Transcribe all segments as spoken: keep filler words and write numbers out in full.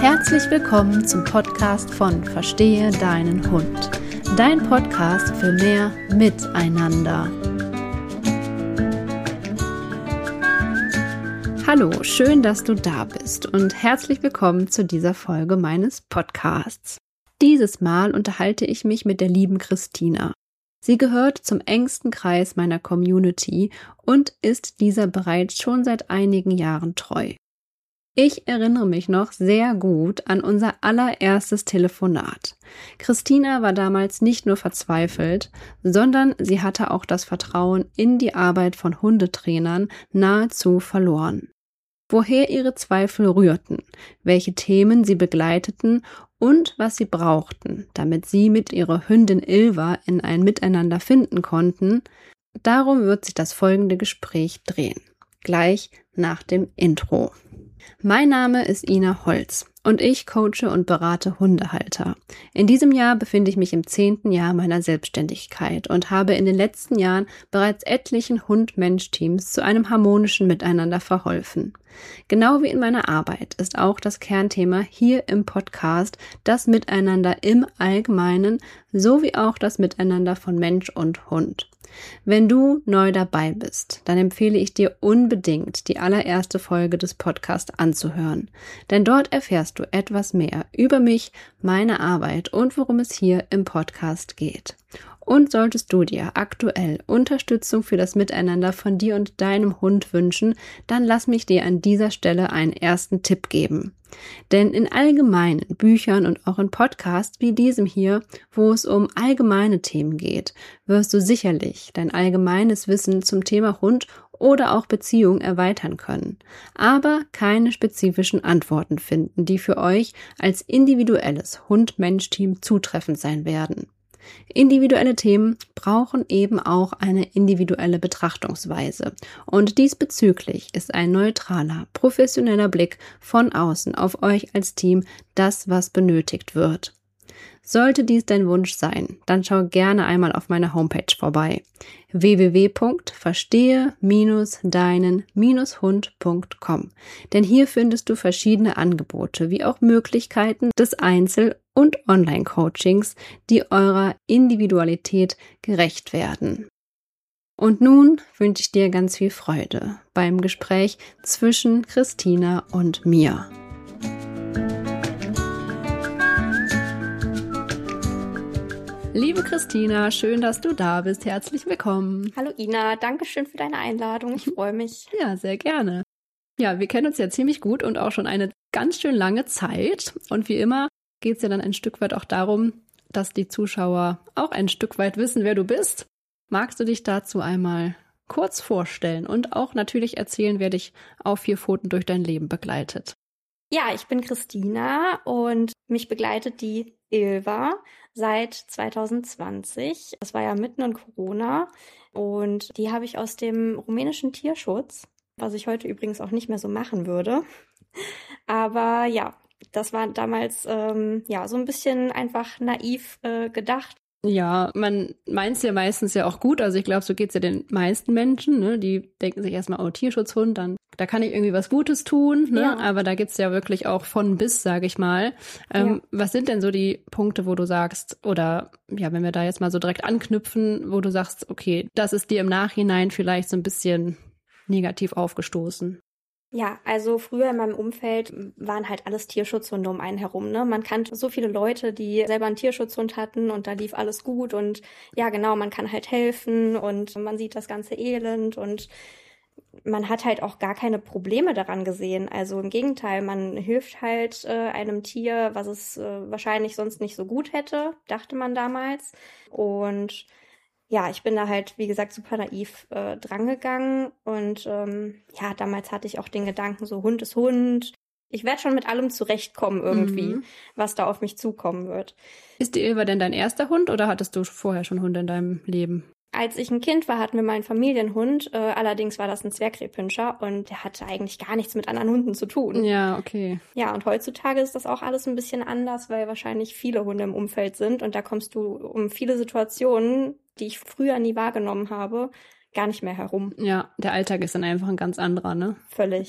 Herzlich willkommen zum Podcast von Verstehe deinen Hund. Dein Podcast für mehr Miteinander. Hallo, schön, dass du da bist und herzlich willkommen zu dieser Folge meines Podcasts. Dieses Mal unterhalte ich mich mit der lieben Christina. Sie gehört zum engsten Kreis meiner Community und ist dieser bereits schon seit einigen Jahren treu. Ich erinnere mich noch sehr gut an unser allererstes Telefonat. Christina war damals nicht nur verzweifelt, sondern sie hatte auch das Vertrauen in die Arbeit von Hundetrainern nahezu verloren. Woher ihre Zweifel rührten, welche Themen sie begleiteten und was sie brauchten, damit sie mit ihrer Hündin Ilva in ein Miteinander finden konnten, darum wird sich das folgende Gespräch drehen. Gleich nach dem Intro. Mein Name ist Ina Holz und ich coache und berate Hundehalter. In diesem Jahr befinde ich mich im zehnten Jahr meiner Selbstständigkeit und habe in den letzten Jahren bereits etlichen Hund-Mensch-Teams zu einem harmonischen Miteinander verholfen. Genau wie in meiner Arbeit ist auch das Kernthema hier im Podcast das Miteinander im Allgemeinen sowie auch das Miteinander von Mensch und Hund. Wenn du neu dabei bist, dann empfehle ich dir unbedingt, die allererste Folge des Podcasts anzuhören. Denn dort erfährst du etwas mehr über mich, meine Arbeit und worum es hier im Podcast geht. Und solltest du dir aktuell Unterstützung für das Miteinander von dir und deinem Hund wünschen, dann lass mich dir an dieser Stelle einen ersten Tipp geben. Denn in allgemeinen Büchern und auch in Podcasts wie diesem hier, wo es um allgemeine Themen geht, wirst du sicherlich dein allgemeines Wissen zum Thema Hund oder auch Beziehung erweitern können, aber keine spezifischen Antworten finden, die für euch als individuelles Hund-Mensch-Team zutreffend sein werden. Individuelle Themen brauchen eben auch eine individuelle Betrachtungsweise und diesbezüglich ist ein neutraler, professioneller Blick von außen auf euch als Team das, was benötigt wird. Sollte dies dein Wunsch sein, dann schau gerne einmal auf meiner Homepage vorbei w w w punkt verstehe deinen hund punkt com, denn hier findest du verschiedene Angebote wie auch Möglichkeiten des Einzel- und Online-Coachings, die eurer Individualität gerecht werden. Und nun wünsche ich dir ganz viel Freude beim Gespräch zwischen Christina und mir. Liebe Christina, schön, dass du da bist. Herzlich willkommen. Hallo Ina, danke schön für deine Einladung. Ich freue mich. Ja, sehr gerne. Ja, wir kennen uns ja ziemlich gut und auch schon eine ganz schön lange Zeit. Und wie immer geht es ja dann ein Stück weit auch darum, dass die Zuschauer auch ein Stück weit wissen, wer du bist. Magst du dich dazu einmal kurz vorstellen und auch natürlich erzählen, wer dich auf vier Pfoten durch dein Leben begleitet? Ja, ich bin Christina und mich begleitet die Ilva seit zwanzig zwanzig. Das war ja mitten in Corona und die habe ich aus dem rumänischen Tierschutz, was ich heute übrigens auch nicht mehr so machen würde. Aber ja, das war damals ähm, ja so ein bisschen einfach naiv äh, gedacht. Ja, man meint es ja meistens ja auch gut. Also ich glaube, so geht's ja den meisten Menschen, ne? Die denken sich erstmal, oh, Tierschutzhund, dann da kann ich irgendwie was Gutes tun, ne? Ja. Aber da gibt's ja wirklich auch von bis, sage ich mal. Ähm, ja. Was sind denn so die Punkte, wo du sagst, oder ja, wenn wir da jetzt mal so direkt anknüpfen, wo du sagst, okay, das ist dir im Nachhinein vielleicht so ein bisschen negativ aufgestoßen? Ja, also früher in meinem Umfeld waren halt alles Tierschutzhunde um einen herum, ne? Man kannte so viele Leute, die selber einen Tierschutzhund hatten und da lief alles gut und ja, genau, man kann halt helfen und man sieht das ganze Elend und man hat halt auch gar keine Probleme daran gesehen. Also im Gegenteil, man hilft halt äh, einem Tier, was es äh, wahrscheinlich sonst nicht so gut hätte, dachte man damals. Und ja, ich bin da halt, wie gesagt, super naiv äh, drangegangen und ähm, ja, damals hatte ich auch den Gedanken, so Hund ist Hund. Ich werde schon mit allem zurechtkommen irgendwie, mhm. was da auf mich zukommen wird. Ist die Ilva denn dein erster Hund oder hattest du vorher schon Hunde in deinem Leben? Als ich ein Kind war, hatten wir mal einen Familienhund. Äh, allerdings war das ein Zwergrebpinscher und der hatte eigentlich gar nichts mit anderen Hunden zu tun. Ja, okay. Ja, und heutzutage ist das auch alles ein bisschen anders, weil wahrscheinlich viele Hunde im Umfeld sind und da kommst du um viele Situationen, die ich früher nie wahrgenommen habe, gar nicht mehr herum. Ja, der Alltag ist dann einfach ein ganz anderer, ne? Völlig. Ja.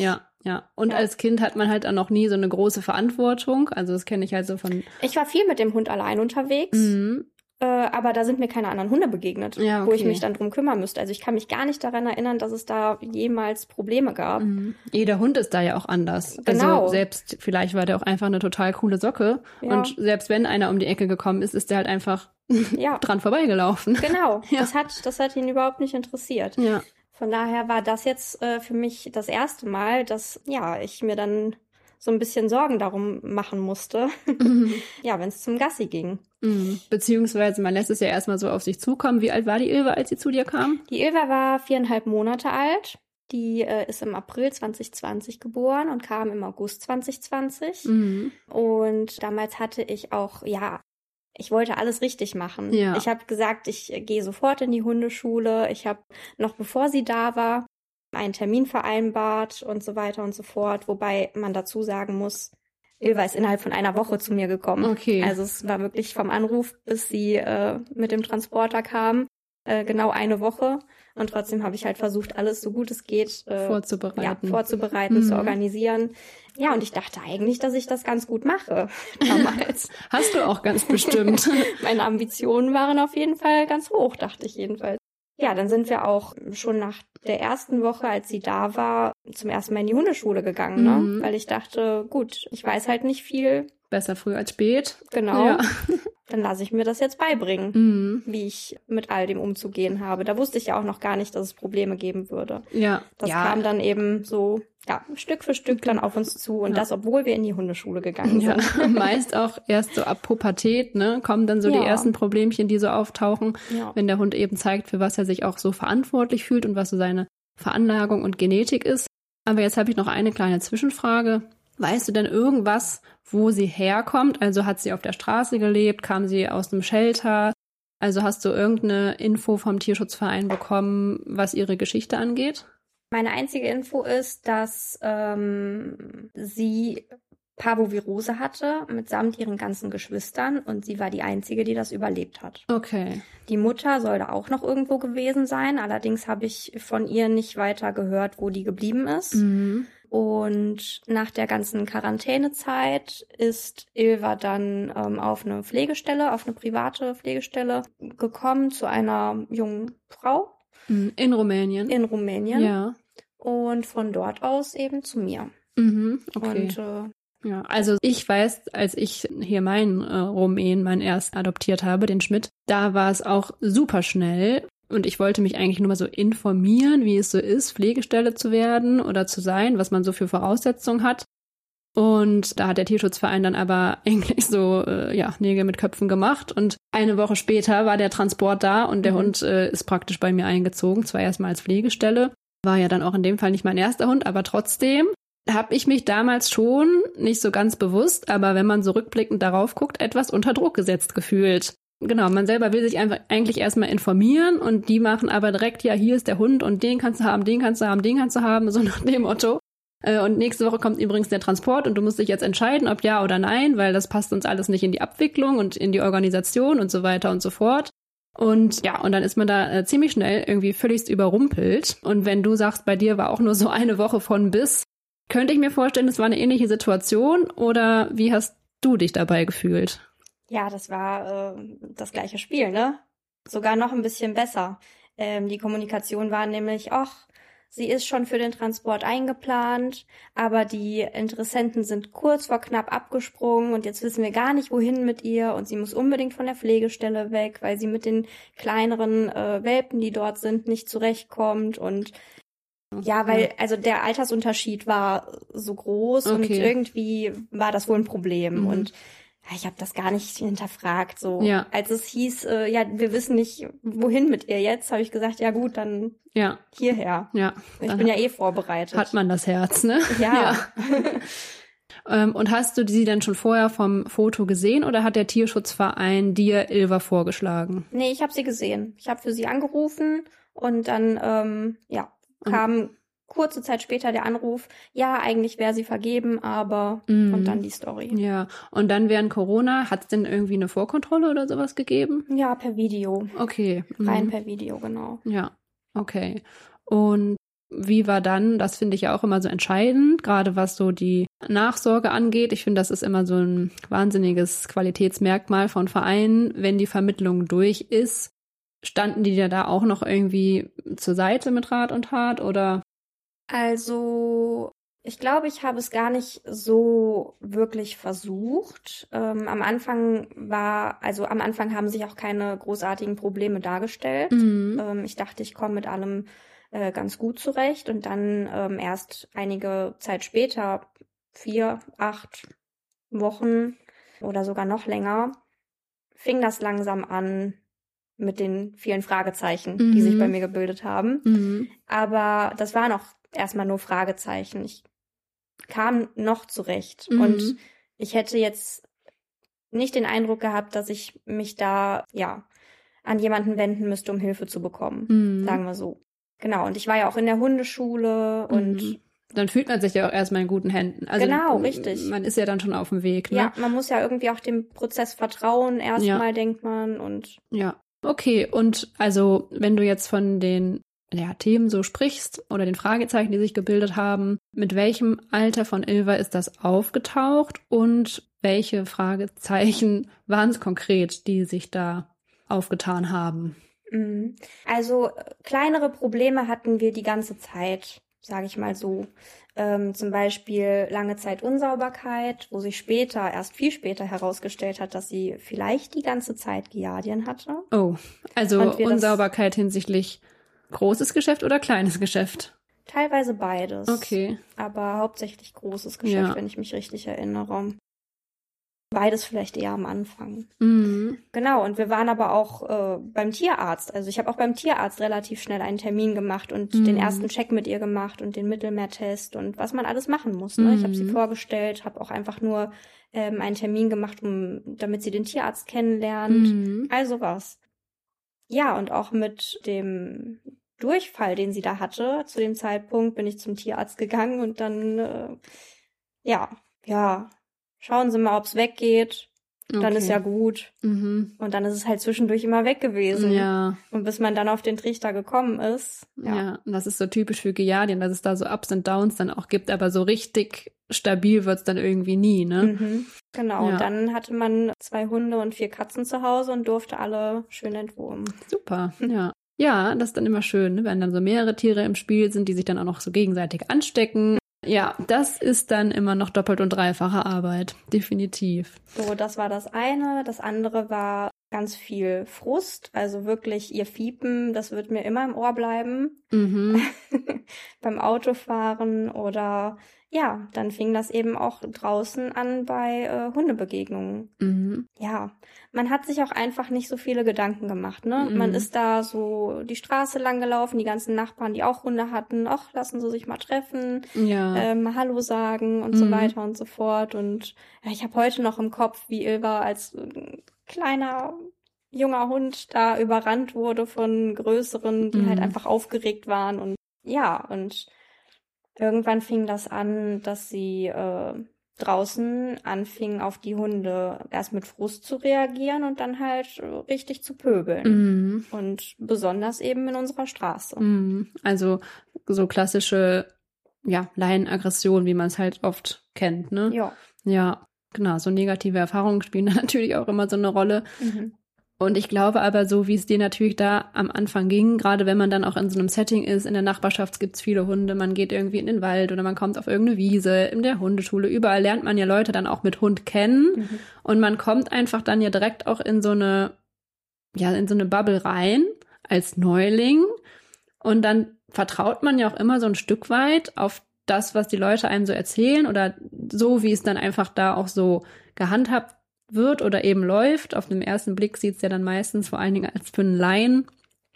Ja, und Ja. als Kind hat man halt auch noch nie so eine große Verantwortung. Also das kenne ich halt so von... Ich war viel mit dem Hund allein unterwegs, Mhm. äh, aber da sind mir keine anderen Hunde begegnet, Ja, wo ich okay. mich dann drum kümmern müsste. Also ich kann mich gar nicht daran erinnern, dass es da jemals Probleme gab. Mhm. Jeder Hund ist da ja auch anders. Genau. Also selbst, vielleicht war der auch einfach eine total coole Socke. Ja. Und selbst wenn einer um die Ecke gekommen ist, ist der halt einfach Ja, dran vorbeigelaufen. genau. Ja. Das hat, das hat ihn überhaupt nicht interessiert. Ja. Von daher war das jetzt äh, für mich das erste Mal, dass ja ich mir dann so ein bisschen Sorgen darum machen musste, Mhm. ja, wenn es zum Gassi ging. Mhm. Beziehungsweise man lässt es ja erstmal so auf sich zukommen. Wie alt war die Ilva, als sie zu dir kam? Die Ilva war viereinhalb Monate alt. Die äh, ist im April zwanzig zwanzig geboren und kam im August zwanzig zwanzig. Mhm. Und damals hatte ich auch, ja, ich wollte alles richtig machen. Ja. Ich habe gesagt, ich äh, gehe sofort in die Hundeschule. Ich habe noch bevor sie da war einen Termin vereinbart und so weiter und so fort. Wobei man dazu sagen muss, Ilva ist innerhalb von einer Woche zu mir gekommen. Okay. Also es war wirklich vom Anruf, bis sie äh, mit dem Transporter kam, äh, genau eine Woche. Und trotzdem habe ich halt versucht, alles so gut es geht äh, Vorzubereiten. Ja, vorzubereiten, Mhm. zu organisieren. Ja, und ich dachte eigentlich, dass ich das ganz gut mache damals. Hast du auch ganz bestimmt. Meine Ambitionen waren auf jeden Fall ganz hoch, dachte ich jedenfalls. Ja, dann sind wir auch schon nach der ersten Woche, als sie da war, zum ersten Mal in die Hundeschule gegangen, ne? Mhm. Weil ich dachte, gut, ich weiß halt nicht viel, Besser früh als spät. genau. Ja. Dann lasse ich mir das jetzt beibringen, Mhm. wie ich mit all dem umzugehen habe. Da wusste ich ja auch noch gar nicht, dass es Probleme geben würde. Ja. Das ja. kam dann eben so, ja, Stück für Stück dann auf uns zu. Und Ja. das, obwohl wir in die Hundeschule gegangen Ja, sind. meist auch erst so ab Pubertät, ne, kommen dann so Ja. die ersten Problemchen, die so auftauchen, Ja. wenn der Hund eben zeigt, für was er sich auch so verantwortlich fühlt und was so seine Veranlagung und Genetik ist. Aber jetzt habe ich noch eine kleine Zwischenfrage. Weißt du denn irgendwas, wo sie herkommt? Also hat sie auf der Straße gelebt? Kam sie aus einem Shelter? Also hast du irgendeine Info vom Tierschutzverein bekommen, was ihre Geschichte angeht? Meine einzige Info ist, dass ähm, sie Parvovirose hatte, mitsamt ihren ganzen Geschwistern. Und sie war die Einzige, die das überlebt hat. Okay. Die Mutter soll da auch noch irgendwo gewesen sein. Allerdings habe ich von ihr nicht weiter gehört, wo die geblieben ist. Mhm. Und nach der ganzen Quarantänezeit ist Ilva dann ähm, auf eine Pflegestelle, auf eine private Pflegestelle gekommen zu einer jungen Frau In Rumänien? in Rumänien. Ja. Und von dort aus eben zu mir. Mhm. Okay. Und äh, Ja, also ich weiß, als ich hier meinen äh, Rumän, meinen erst adoptiert habe, den Schmidt, da war es auch super schnell. Und ich wollte mich eigentlich nur mal so informieren, wie es so ist, Pflegestelle zu werden oder zu sein, was man so für Voraussetzungen hat. Und da hat der Tierschutzverein dann aber eigentlich so, äh, ja, Nägel mit Köpfen gemacht. Und eine Woche später war der Transport da und der Mhm. Hund äh, ist praktisch bei mir eingezogen. Zwar erstmal als Pflegestelle. War ja dann auch in dem Fall nicht mein erster Hund, aber trotzdem habe ich mich damals schon, nicht so ganz bewusst, aber wenn man so rückblickend darauf guckt, etwas unter Druck gesetzt gefühlt. Genau, man selber will sich einfach eigentlich erstmal informieren und die machen aber direkt, ja, hier ist der Hund und den kannst du haben, den kannst du haben, den kannst du haben, so nach dem Motto. Und nächste Woche kommt übrigens der Transport und du musst dich jetzt entscheiden, ob ja oder nein, weil das passt uns alles nicht in die Abwicklung und in die Organisation und so weiter und so fort. Und ja, und dann ist man da äh, ziemlich schnell irgendwie völligst überrumpelt. Und wenn du sagst, bei dir war auch nur so eine Woche von bis, könnte ich mir vorstellen, es war eine ähnliche Situation oder wie hast du dich dabei gefühlt? ja, das war äh, das gleiche Spiel, ne? Sogar noch ein bisschen besser. Ähm, die Kommunikation war nämlich, ach, sie ist schon für den Transport eingeplant, aber die Interessenten sind kurz vor knapp abgesprungen und jetzt wissen wir gar nicht, wohin mit ihr und sie muss unbedingt von der Pflegestelle weg, weil sie mit den kleineren äh, Welpen, die dort sind, nicht zurechtkommt und ja, weil also der Altersunterschied war so groß und Okay. irgendwie war das wohl ein Problem Mhm. und ja, ich habe das gar nicht hinterfragt. So, Ja. als es hieß, äh, ja, wir wissen nicht, wohin mit ihr jetzt, habe ich gesagt, ja gut, dann Ja, hierher. ja. Ich Dann bin ja eh vorbereitet. hat man das Herz, ne? Ja. Ähm, und hast du sie dann schon vorher vom Foto gesehen oder hat der Tierschutzverein dir Ilva vorgeschlagen? Nee, ich habe sie gesehen. Ich habe für sie angerufen und dann, ähm, ja, kam kurze Zeit später der Anruf, ja, eigentlich wäre sie vergeben, aber Mhm. und dann die Story. Ja, und dann während Corona, hat es denn irgendwie eine Vorkontrolle oder sowas gegeben? Ja, per Video. Okay. Mhm. Rein per Video, genau. Ja, okay. Und wie war dann, das finde ich ja auch immer so entscheidend, gerade was so die Nachsorge angeht. Ich finde, das ist immer so ein wahnsinniges Qualitätsmerkmal von Vereinen. Wenn die Vermittlung durch ist, standen die dir da auch noch irgendwie zur Seite mit Rat und Tat, oder? Also, ich glaube, ich habe es gar nicht so wirklich versucht. Ähm, am Anfang war, also am Anfang haben sich auch keine großartigen Probleme dargestellt. Mhm. Ähm, ich dachte, ich komme mit allem äh, ganz gut zurecht, und dann ähm, erst einige Zeit später, vier, acht Wochen oder sogar noch länger, fing das langsam an mit den vielen Fragezeichen, Mhm. die sich bei mir gebildet haben. Mhm. Aber das waren auch erstmal nur Fragezeichen. Ich kam noch zurecht. Mhm. Und ich hätte jetzt nicht den Eindruck gehabt, dass ich mich da, ja, an jemanden wenden müsste, um Hilfe zu bekommen. Mhm. Sagen wir so. Genau. Und ich war ja auch in der Hundeschule und Mhm. Dann fühlt man sich ja auch erstmal in guten Händen. Also genau, richtig. Man ist ja dann schon auf dem Weg, ne? Ja, man muss ja irgendwie auch dem Prozess vertrauen, erstmal, Ja. denkt man. Und Ja. Okay, und also wenn du jetzt von den ja, Themen so sprichst oder den Fragezeichen, die sich gebildet haben, mit welchem Alter von Ilva ist das aufgetaucht und welche Fragezeichen waren es konkret, die sich da aufgetan haben? mhm. Also äh, kleinere Probleme hatten wir die ganze Zeit, sage ich mal so. Ähm, zum Beispiel lange Zeit Unsauberkeit, wo sich später, erst viel später herausgestellt hat, dass sie vielleicht die ganze Zeit Giardien hatte. Oh, also Und wir das- Unsauberkeit hinsichtlich großes Geschäft oder kleines Geschäft? Teilweise beides. Okay. Aber hauptsächlich großes Geschäft, Ja. wenn ich mich richtig erinnere. Beides vielleicht eher am Anfang. Mhm. Genau, und wir waren aber auch äh, beim Tierarzt. Also ich habe auch beim Tierarzt relativ schnell einen Termin gemacht und Mhm. den ersten Check mit ihr gemacht und den Mittelmeertest und was man alles machen muss. Ne? Ich habe sie Mhm. vorgestellt, habe auch einfach nur ähm, einen Termin gemacht, um, damit sie den Tierarzt kennenlernt. Mhm. Also was. Ja, und auch mit dem Durchfall, den sie da hatte, zu dem Zeitpunkt bin ich zum Tierarzt gegangen und dann, äh, ja, ja, schauen Sie mal, ob's weggeht. Dann Okay. ist ja gut. Mhm. Und dann ist es halt zwischendurch immer weg gewesen. Ja. Und bis man dann auf den Trichter gekommen ist. Ja. Ja. und das ist so typisch für Giardien, dass es da so Ups und Downs dann auch gibt, aber so richtig stabil wird's dann irgendwie nie, ne? Mhm. Genau. Ja. Und dann hatte man zwei Hunde und vier Katzen zu Hause und durfte alle schön entwurmen. Super, ja. Ja, das ist dann immer schön, ne? Wenn dann so mehrere Tiere im Spiel sind, die sich dann auch noch so gegenseitig anstecken. Ja, das ist dann immer noch doppelt und dreifache Arbeit, definitiv. So, das war das eine. Das andere war ganz viel Frust. Also wirklich ihr Fiepen, das wird mir immer im Ohr bleiben. Mhm. Beim Autofahren oder ja, dann fing das eben auch draußen an bei äh, Hundebegegnungen. Mhm. Ja, man hat sich auch einfach nicht so viele Gedanken gemacht, ne? Mhm. Man ist da so die Straße lang gelaufen, die ganzen Nachbarn, die auch Hunde hatten, ach, lassen sie sich mal treffen, Ja. ähm, Hallo sagen und Mhm. so weiter und so fort. Und ja, ich habe heute noch im Kopf, wie Ilva als äh, kleiner junger Hund da überrannt wurde von größeren, die Mhm. halt einfach aufgeregt waren. Und ja, und irgendwann fing das an, dass sie äh, draußen anfing, auf die Hunde erst mit Frust zu reagieren und dann halt äh, richtig zu pöbeln. Mhm. Und besonders eben in unserer Straße. Mhm. Also so klassische, ja, Laienaggression, wie man es halt oft kennt, ne? Ja. Ja, genau. So negative Erfahrungen spielen da natürlich auch immer so eine Rolle. Mhm. Und ich glaube aber, so wie es dir natürlich da am Anfang ging, gerade wenn man dann auch in so einem Setting ist, in der Nachbarschaft gibt's viele Hunde, man geht irgendwie in den Wald oder man kommt auf irgendeine Wiese, in der Hundeschule, überall lernt man ja Leute dann auch mit Hund kennen Mhm. und man kommt einfach dann ja direkt auch in so eine, ja, in so eine Bubble rein als Neuling und dann vertraut man ja auch immer so ein Stück weit auf das, was die Leute einem so erzählen oder so, wie es dann einfach da auch so gehandhabt wird oder eben läuft. Auf den ersten Blick sieht es ja dann meistens, vor allen Dingen als für einen Laien,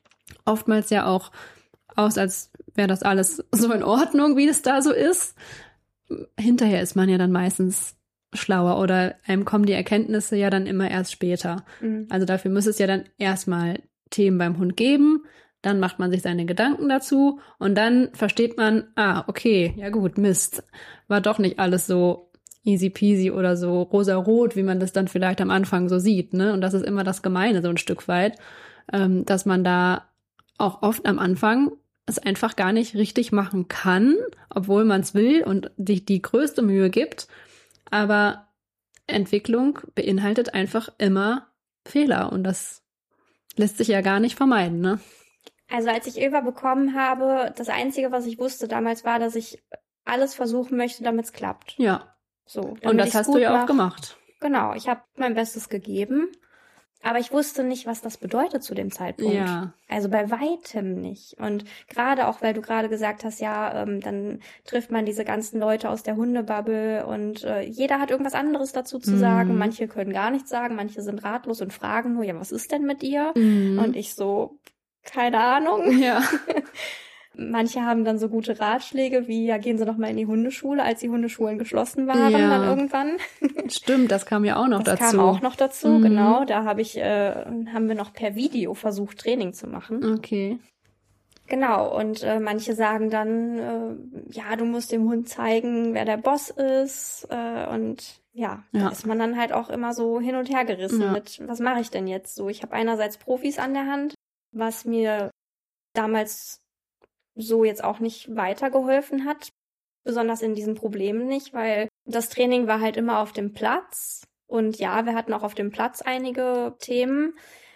oftmals ja auch aus, als wäre das alles so in Ordnung, wie es da so ist. Hinterher ist man ja dann meistens schlauer oder einem kommen die Erkenntnisse ja dann immer erst später. Mhm. Also dafür muss es ja dann erstmal Themen beim Hund geben, dann macht man sich seine Gedanken dazu und dann versteht man, ah, okay, ja gut, Mist, war doch nicht alles so easy peasy oder so rosa-rot, wie man das dann vielleicht am Anfang so sieht, ne? Und das ist immer das Gemeine so ein Stück weit, ähm, dass man da auch oft am Anfang es einfach gar nicht richtig machen kann, obwohl man es will und sich die größte Mühe gibt. Aber Entwicklung beinhaltet einfach immer Fehler und das lässt sich ja gar nicht vermeiden, ne? Also als ich Ilva bekommen habe, das Einzige, was ich wusste damals, war, dass ich alles versuchen möchte, damit es klappt. Ja. So. Und das hast du ja mach. auch gemacht. Genau, ich habe mein Bestes gegeben, aber ich wusste nicht, was das bedeutet zu dem Zeitpunkt. Ja. Also bei weitem nicht. Und gerade auch, weil du gerade gesagt hast, ja, ähm, dann trifft man diese ganzen Leute aus der Hundebubble und äh, jeder hat irgendwas anderes dazu zu Mhm. sagen. Manche können gar nichts sagen, manche sind ratlos und fragen nur, ja, was ist denn mit dir? Mhm. Und ich so, keine Ahnung. Ja. Manche haben dann so gute Ratschläge wie, ja, gehen Sie doch mal in die Hundeschule, als die Hundeschulen geschlossen waren, Ja. dann irgendwann. Stimmt, das kam ja auch noch das dazu. Das kam auch noch dazu, Mhm. genau. Da habe ich, äh, haben wir noch per Video versucht, Training zu machen. Okay. Genau, und äh, manche sagen dann, äh, ja, du musst dem Hund zeigen, wer der Boss ist. Äh, und ja, Ja. da ist man dann halt auch immer so hin und her gerissen Ja. mit, was mache ich denn jetzt so? Ich habe einerseits Profis an der Hand, was mir damals so jetzt auch nicht weitergeholfen hat, besonders in diesen Problemen nicht, weil das Training war halt immer auf dem Platz und ja, wir hatten auch auf dem Platz einige Themen,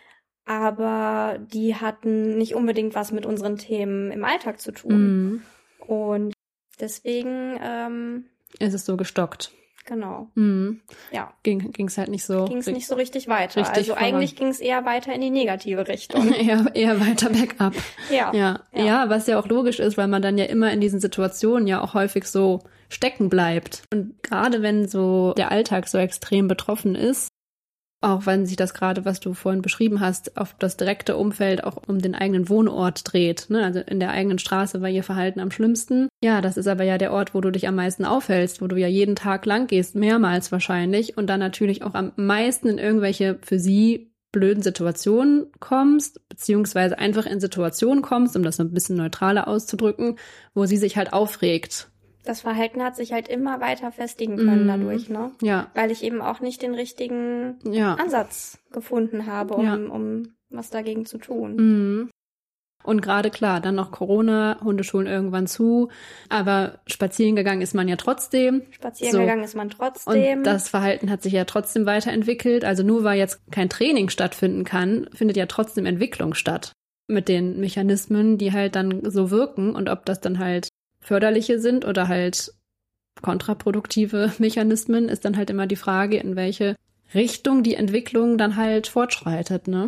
aber die hatten nicht unbedingt was mit unseren Themen im Alltag zu tun. Mhm. Und deswegen, ähm, Es ist so gestockt. genau, Mhm. ja, Ging ging's halt nicht so. ging es nicht so richtig weiter. richtig also voran. eigentlich ging es eher weiter in die negative Richtung. eher, eher weiter bergab. Ja. Ja. Ja. ja, was ja auch logisch ist, weil man dann ja immer in diesen Situationen ja auch häufig so stecken bleibt. Und gerade wenn so der Alltag so extrem betroffen ist, auch wenn sich das gerade, was du vorhin beschrieben hast, auf das direkte Umfeld auch um den eigenen Wohnort dreht, ne? Also in der eigenen Straße war ihr Verhalten am schlimmsten. Ja, das ist aber ja der Ort, wo du dich am meisten aufhältst, wo du ja jeden Tag lang gehst, mehrmals wahrscheinlich, und dann natürlich auch am meisten in irgendwelche für sie blöden Situationen kommst, beziehungsweise einfach in Situationen kommst, um das so ein bisschen neutraler auszudrücken, wo sie sich halt aufregt. Das Verhalten hat sich halt immer weiter festigen können Mhm. dadurch, ne? Ja, Weil ich eben auch nicht den richtigen ja. Ansatz gefunden habe, um, Ja. um was dagegen zu tun. Mhm. Und gerade klar, dann noch Corona, Hundeschulen irgendwann zu, aber spazieren gegangen ist man ja trotzdem. Spazieren So. gegangen ist man trotzdem. Und das Verhalten hat sich ja trotzdem weiterentwickelt. Also nur weil jetzt kein Training stattfinden kann, findet ja trotzdem Entwicklung statt. Mit den Mechanismen, die halt dann so wirken, und ob das dann halt förderliche sind oder halt kontraproduktive Mechanismen, ist dann halt immer die Frage, in welche Richtung die Entwicklung dann halt fortschreitet, ne?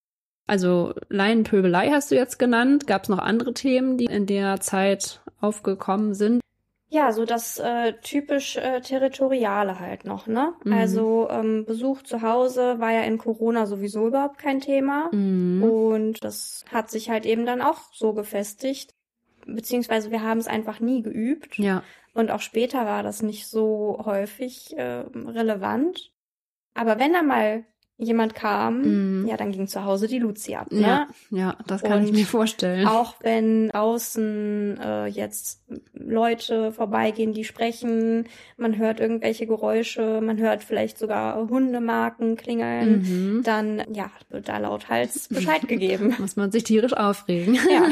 Also Laienpöbelei hast du jetzt genannt. Gab es noch andere Themen, die in der Zeit aufgekommen sind? Ja, so das äh, typisch äh, Territoriale halt noch, ne? Mhm. Also ähm, Besuch zu Hause war ja in Corona sowieso überhaupt kein Thema. Mhm. Und das hat sich halt eben dann auch so gefestigt. Beziehungsweise wir haben es einfach nie geübt. Ja. Und auch später war das nicht so häufig äh, relevant. Aber wenn da mal jemand kam, Mhm. ja, dann ging zu Hause die Luzi ab, ne? Ja, ja, das kann Und ich mir vorstellen. Auch wenn außen äh, jetzt Leute vorbeigehen, die sprechen, man hört irgendwelche Geräusche, man hört vielleicht sogar Hundemarken klingeln, Mhm. dann, ja, wird da lauthals Bescheid gegeben. Muss man sich tierisch aufregen. Ja.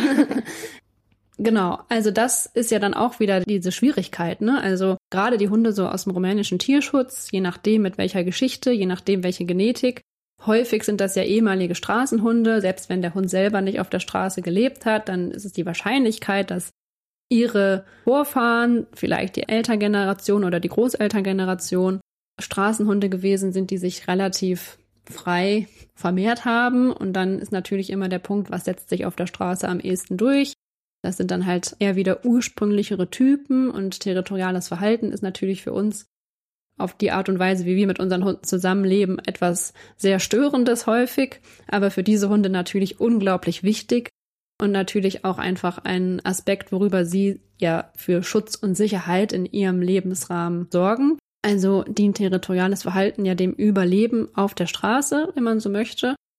Genau, also das ist ja dann auch wieder diese Schwierigkeit, ne? Also gerade die Hunde so aus dem rumänischen Tierschutz, je nachdem mit welcher Geschichte, je nachdem welche Genetik. Häufig sind das ja ehemalige Straßenhunde. Selbst wenn der Hund selber nicht auf der Straße gelebt hat, dann ist es die Wahrscheinlichkeit, dass ihre Vorfahren, vielleicht die Elterngeneration oder die Großelterngeneration, Straßenhunde gewesen sind, die sich relativ frei vermehrt haben. Und dann ist natürlich immer der Punkt, was setzt sich auf der Straße am ehesten durch? Das sind dann halt eher wieder ursprünglichere Typen, und territoriales Verhalten ist natürlich für uns auf die Art und Weise, wie wir mit unseren Hunden zusammenleben, etwas sehr Störendes häufig, aber für diese Hunde natürlich unglaublich wichtig und natürlich auch einfach ein Aspekt, worüber sie ja für Schutz und Sicherheit in ihrem Lebensrahmen sorgen. Also dient territoriales Verhalten ja dem Überleben auf der Straße, wenn man so möchte.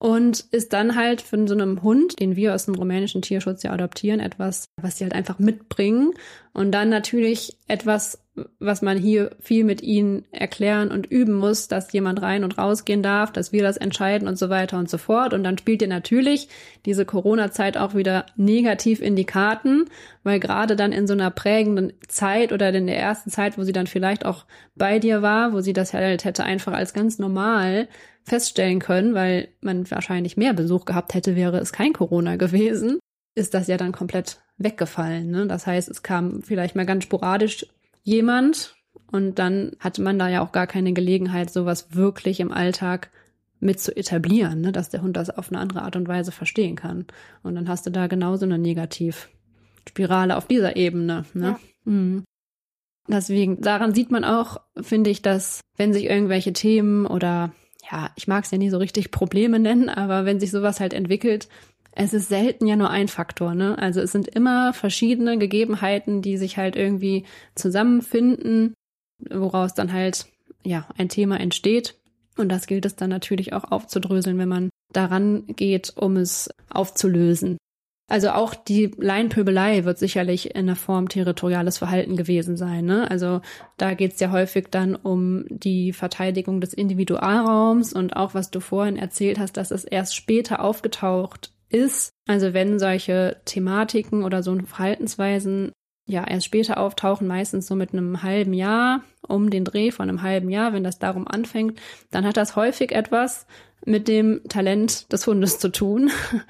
und ist dann halt von so einem Hund, den wir aus dem rumänischen Tierschutz ja adoptieren, etwas, was sie halt einfach mitbringen und dann natürlich etwas, was man hier viel mit ihnen erklären und üben muss, dass jemand rein und rausgehen darf, dass wir das entscheiden und so weiter und so fort. Und dann spielt dir natürlich diese Corona-Zeit auch wieder negativ in die Karten, weil gerade dann in so einer prägenden Zeit oder in der ersten Zeit, wo sie dann vielleicht auch bei dir war, wo sie das halt hätte einfach als ganz normal feststellen können, weil man wahrscheinlich mehr Besuch gehabt hätte, wäre es kein Corona gewesen, ist das ja dann komplett weggefallen, ne? Das heißt, es kam vielleicht mal ganz sporadisch jemand und dann hatte man da ja auch gar keine Gelegenheit, sowas wirklich im Alltag mit zu etablieren, ne? Dass der Hund das auf eine andere Art und Weise verstehen kann. Und dann hast du da genauso eine Negativspirale auf dieser Ebene, ne? Ja. Mhm. Deswegen, daran sieht man auch, finde ich, dass wenn sich irgendwelche Themen oder ja, ich mag es ja nie so richtig Probleme nennen, aber wenn sich sowas halt entwickelt, es ist selten ja nur ein Faktor, ne? Also es sind immer verschiedene Gegebenheiten, die sich halt irgendwie zusammenfinden, woraus dann halt, ja, ein Thema entsteht. Und das gilt es dann natürlich auch aufzudröseln, wenn man daran geht, um es aufzulösen. Also auch die Laienpöbelei wird sicherlich in der Form territoriales Verhalten gewesen sein, ne? Also da geht's ja häufig dann um die Verteidigung des Individualraums und auch, was du vorhin erzählt hast, dass es erst später aufgetaucht ist. Also wenn solche Thematiken oder so Verhaltensweisen ja erst später auftauchen, meistens so mit einem halben Jahr, um den Dreh von einem halben Jahr, wenn das darum anfängt, dann hat das häufig etwas mit dem Talent des Hundes zu tun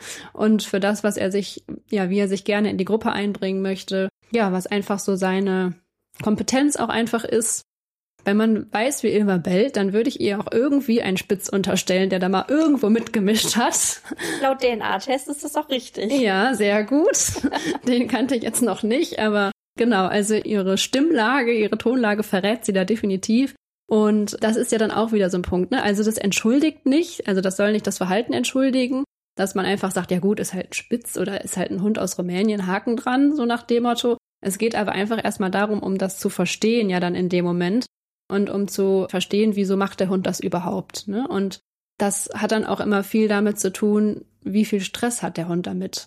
und für das, was er sich, ja, wie er sich gerne in die Gruppe einbringen möchte, ja, was einfach so seine Kompetenz auch einfach ist. Wenn man weiß, wie Ilva bellt, dann würde ich ihr auch irgendwie einen Spitz unterstellen, der da mal irgendwo mitgemischt hat. Laut D N A-Test ist das auch richtig. Ja, sehr gut. Den kannte ich jetzt noch nicht, aber genau, also ihre Stimmlage, ihre Tonlage verrät sie da definitiv. Und das ist ja dann auch wieder so ein Punkt, ne? Also das entschuldigt nicht, also das soll nicht das Verhalten entschuldigen, dass man einfach sagt, ja gut, ist halt ein Spitz oder ist halt ein Hund aus Rumänien, Haken dran, so nach dem Motto. Es geht aber einfach erstmal darum, um das zu verstehen, ja dann in dem Moment und um zu verstehen, wieso macht der Hund das überhaupt, ne? Und das hat dann auch immer viel damit zu tun, wie viel Stress hat der Hund damit.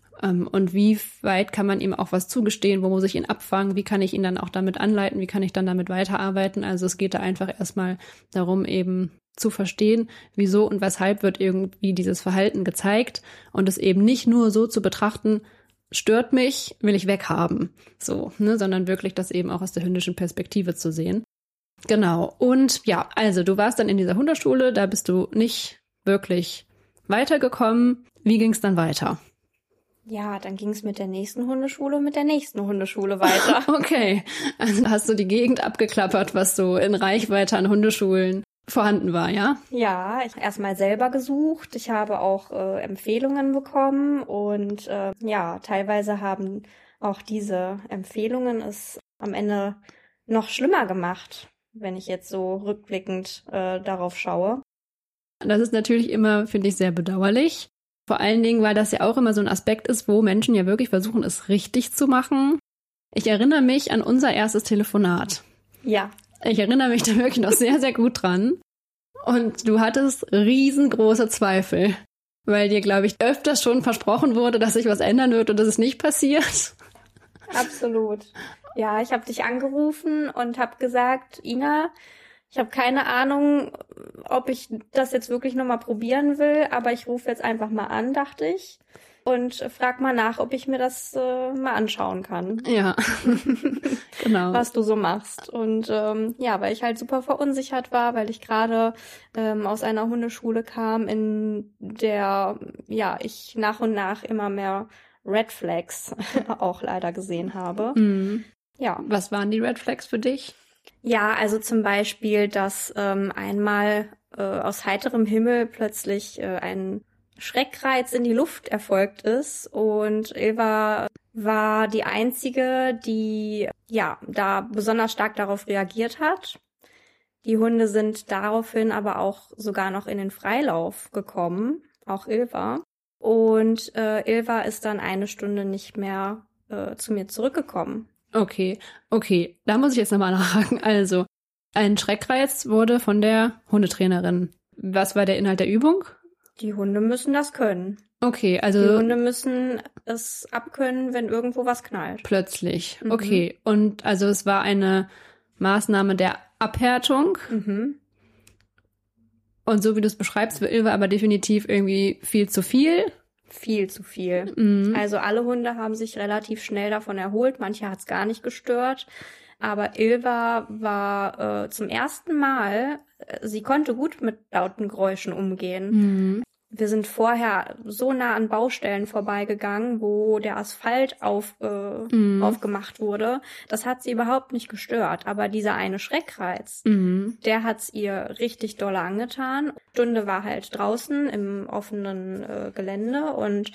Und wie weit kann man ihm auch was zugestehen, wo muss ich ihn abfangen, wie kann ich ihn dann auch damit anleiten, wie kann ich dann damit weiterarbeiten. Also es geht da einfach erstmal darum, eben zu verstehen, wieso und weshalb wird irgendwie dieses Verhalten gezeigt und es eben nicht nur so zu betrachten, stört mich, will ich weghaben, so, ne, sondern wirklich das eben auch aus der hündischen Perspektive zu sehen. Genau, und ja, also du warst dann in dieser Hundeschule, da bist du nicht wirklich weitergekommen. Wie ging es dann weiter? Ja, dann ging es mit der nächsten Hundeschule, mit der nächsten Hundeschule weiter. Okay, also hast du die Gegend abgeklappert, was so in Reichweite an Hundeschulen vorhanden war, ja? Ja, ich habe erstmal selber gesucht. Ich habe auch äh, Empfehlungen bekommen und äh, ja, teilweise haben auch diese Empfehlungen es am Ende noch schlimmer gemacht, wenn ich jetzt so rückblickend äh, darauf schaue. Das ist natürlich immer, finde ich, sehr bedauerlich. Vor allen Dingen, weil das ja auch immer so ein Aspekt ist, wo Menschen ja wirklich versuchen, es richtig zu machen. Ich erinnere mich an unser erstes Telefonat. Ja. Ich erinnere mich da wirklich noch sehr, sehr gut dran. Und du hattest riesengroße Zweifel, weil dir, glaube ich, öfters schon versprochen wurde, dass sich was ändern wird und dass es nicht passiert. Absolut. Ja, ich habe dich angerufen und habe gesagt, Ina, ich habe keine Ahnung, ob ich das jetzt wirklich nochmal probieren will, aber ich rufe jetzt einfach mal an, dachte ich, und frag mal nach, ob ich mir das äh, mal anschauen kann. Ja, genau. Was du so machst. Und ähm, ja, weil ich halt super verunsichert war, weil ich gerade ähm, aus einer Hundeschule kam, in der ja ich nach und nach immer mehr Red Flags auch leider gesehen habe. Mhm. Ja. Was waren die Red Flags für dich? Ja, also zum Beispiel, dass ähm, einmal äh, aus heiterem Himmel plötzlich äh, ein Schreckreiz in die Luft erfolgt ist und Ilva war die einzige, die ja da besonders stark darauf reagiert hat. Die Hunde sind daraufhin aber auch sogar noch in den Freilauf gekommen, auch Ilva. Und äh, Ilva ist dann eine Stunde nicht mehr äh, zu mir zurückgekommen. Okay, okay, da muss ich jetzt nochmal nachhaken. Also, ein Schreckreiz wurde von der Hundetrainerin. Was war der Inhalt der Übung? Die Hunde müssen das können. Okay, also... Die Hunde müssen es abkönnen, wenn irgendwo was knallt. Plötzlich, Mhm. okay. Und also es war eine Maßnahme der Abhärtung. Mhm. Und so wie du es beschreibst, für Ilva aber definitiv irgendwie viel zu viel. Viel zu viel. Mhm. Also alle Hunde haben sich relativ schnell davon erholt. Manche hat es gar nicht gestört. Aber Ilva war äh, zum ersten Mal, äh, sie konnte gut mit lauten Geräuschen umgehen. Mhm. Wir sind vorher so nah an Baustellen vorbeigegangen, wo der Asphalt auf, äh, Mhm. aufgemacht wurde. Das hat sie überhaupt nicht gestört. Aber dieser eine Schreckreiz, Mhm. der hat's ihr richtig doll angetan. Die Stunde war halt draußen im offenen äh, Gelände und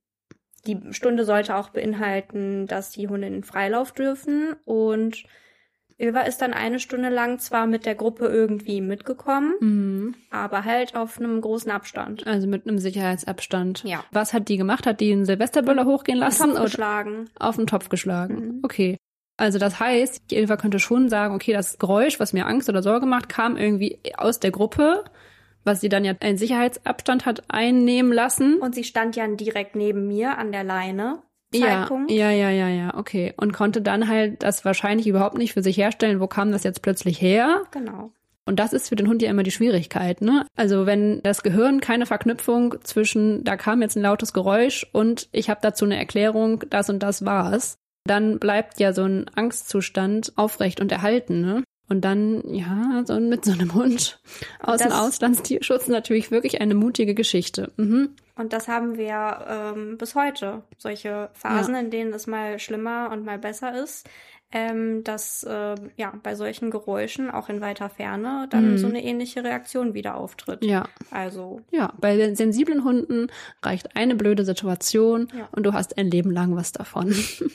die Stunde sollte auch beinhalten, dass die Hunde in den Freilauf dürfen. Und Ilva ist dann eine Stunde lang zwar mit der Gruppe irgendwie mitgekommen, Mhm. aber halt auf einem großen Abstand. Also mit einem Sicherheitsabstand. Ja. Was hat die gemacht? Hat die einen Silvesterböller hochgehen lassen? Topf oder geschlagen. auf den Topf geschlagen? Mhm. Okay. Also das heißt, die Ilva könnte schon sagen, okay, das Geräusch, was mir Angst oder Sorge macht, kam irgendwie aus der Gruppe, was sie dann ja einen Sicherheitsabstand hat einnehmen lassen. Und sie stand ja direkt neben mir an der Leine. Ja, Zeitpunkt. ja, ja, ja, ja, okay. Und konnte dann halt das wahrscheinlich überhaupt nicht für sich herstellen, wo kam das jetzt plötzlich her? Genau. Und das ist für den Hund ja immer die Schwierigkeit, ne? Also wenn das Gehirn keine Verknüpfung zwischen, da kam jetzt ein lautes Geräusch und ich habe dazu eine Erklärung, das und das war's, dann bleibt ja so ein Angstzustand aufrecht und erhalten, ne? Und dann, ja, so mit so einem Hund aus dem Das- Auslandstierschutz natürlich wirklich eine mutige Geschichte. Mhm. Und das haben wir ähm, bis heute. Solche Phasen, Ja. in denen es mal schlimmer und mal besser ist. Ähm, dass äh, ja bei solchen Geräuschen auch in weiter Ferne dann Mhm. so eine ähnliche Reaktion wieder auftritt. Ja. Also Ja, bei den sensiblen Hunden reicht eine blöde Situation Ja. und du hast ein Leben lang was davon.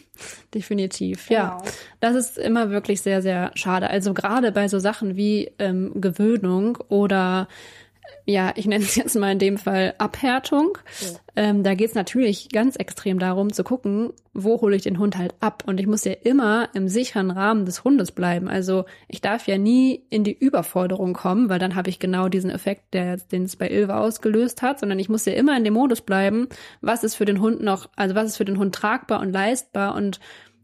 Definitiv, ja. Genau. Das ist immer wirklich sehr, sehr schade. Also gerade bei so Sachen wie ähm, Gewöhnung oder ja, ich nenne es jetzt mal in dem Fall Abhärtung. Ja. Ähm, da geht es natürlich ganz extrem darum zu gucken, wo hole ich den Hund halt ab. Und ich muss ja immer im sicheren Rahmen des Hundes bleiben. Also ich darf ja nie in die Überforderung kommen, weil dann habe ich genau diesen Effekt, der den es bei Ilva ausgelöst hat, sondern ich muss ja immer in dem Modus bleiben, was ist für den Hund noch, also was ist für den Hund tragbar und leistbar und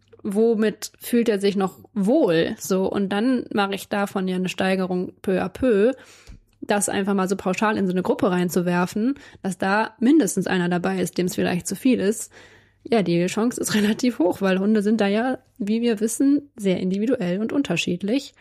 womit fühlt er sich noch wohl. So, und dann mache ich davon ja eine Steigerung peu à peu. Das einfach mal so pauschal in so eine Gruppe reinzuwerfen, dass da mindestens einer dabei ist, dem es vielleicht zu viel ist, ja, die Chance ist relativ hoch, weil Hunde sind da ja, wie wir wissen, sehr individuell und unterschiedlich.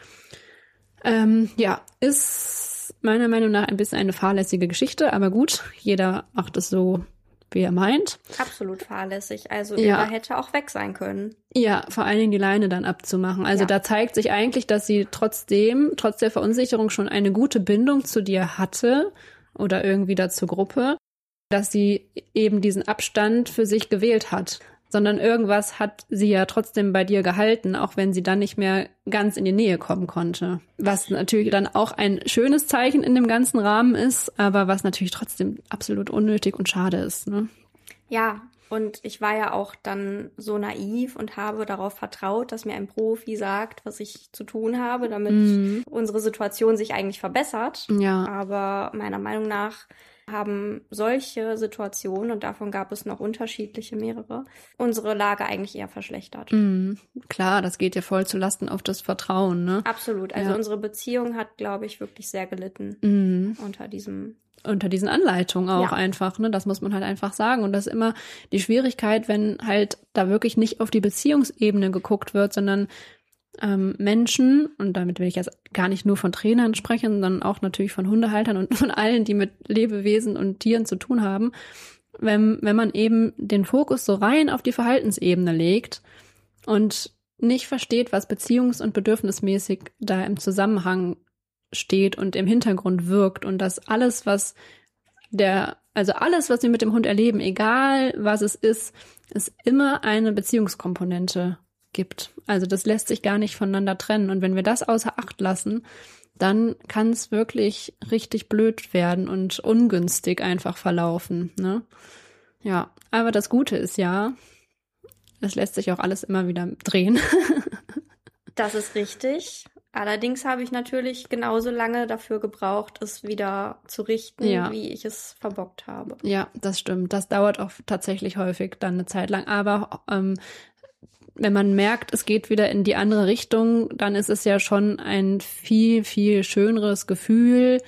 Ähm, ja, ist meiner Meinung nach ein bisschen eine fahrlässige Geschichte, aber gut, jeder macht es so, wie er meint. absolut fahrlässig. Also Ja. Ilva hätte auch weg sein können. Ja, vor allen Dingen die Leine dann abzumachen. Also Ja. da zeigt sich eigentlich, dass sie trotzdem, trotz der Verunsicherung schon eine gute Bindung zu dir hatte oder irgendwie da zur Gruppe, dass sie eben diesen Abstand für sich gewählt hat. Sondern irgendwas hat sie ja trotzdem bei dir gehalten, auch wenn sie dann nicht mehr ganz in die Nähe kommen konnte. Was natürlich dann auch ein schönes Zeichen in dem ganzen Rahmen ist, aber was natürlich trotzdem absolut unnötig und schade ist, ne? Ja, und ich war ja auch dann so naiv und habe darauf vertraut, dass mir ein Profi sagt, was ich zu tun habe, damit Mhm. unsere Situation sich eigentlich verbessert. Ja. Aber meiner Meinung nach haben solche Situationen, und davon gab es noch unterschiedliche, mehrere, unsere Lage eigentlich eher verschlechtert. Mhm. Klar, das geht ja voll zu Lasten auf das Vertrauen, ne? Absolut. Also Ja. unsere Beziehung hat, glaube ich, wirklich sehr gelitten Mhm. unter diesem. Unter diesen Anleitungen auch Ja. einfach, ne? Das muss man halt einfach sagen. Und das ist immer die Schwierigkeit, wenn halt da wirklich nicht auf die Beziehungsebene geguckt wird, sondern ähm, Menschen, und damit will ich jetzt gar nicht nur von Trainern sprechen, sondern auch natürlich von Hundehaltern und von allen, die mit Lebewesen und Tieren zu tun haben, wenn, wenn man eben den Fokus so rein auf die Verhaltensebene legt und nicht versteht, was beziehungs- und bedürfnismäßig da im Zusammenhang steht und im Hintergrund wirkt und dass alles, was der, also alles, was wir mit dem Hund erleben, egal was es ist, es immer eine Beziehungskomponente gibt. Also das lässt sich gar nicht voneinander trennen. Und wenn wir das außer Acht lassen, dann kann es wirklich richtig blöd werden und ungünstig einfach verlaufen, ne? Ja, aber das Gute ist ja, es lässt sich auch alles immer wieder drehen. Das ist richtig. Allerdings habe ich natürlich genauso lange dafür gebraucht, es wieder zu richten, Ja. wie ich es verbockt habe. Ja, das stimmt. Das dauert auch tatsächlich häufig dann eine Zeit lang. Aber ähm, wenn man merkt, es geht wieder in die andere Richtung, dann ist es ja schon ein viel, viel schöneres Gefühl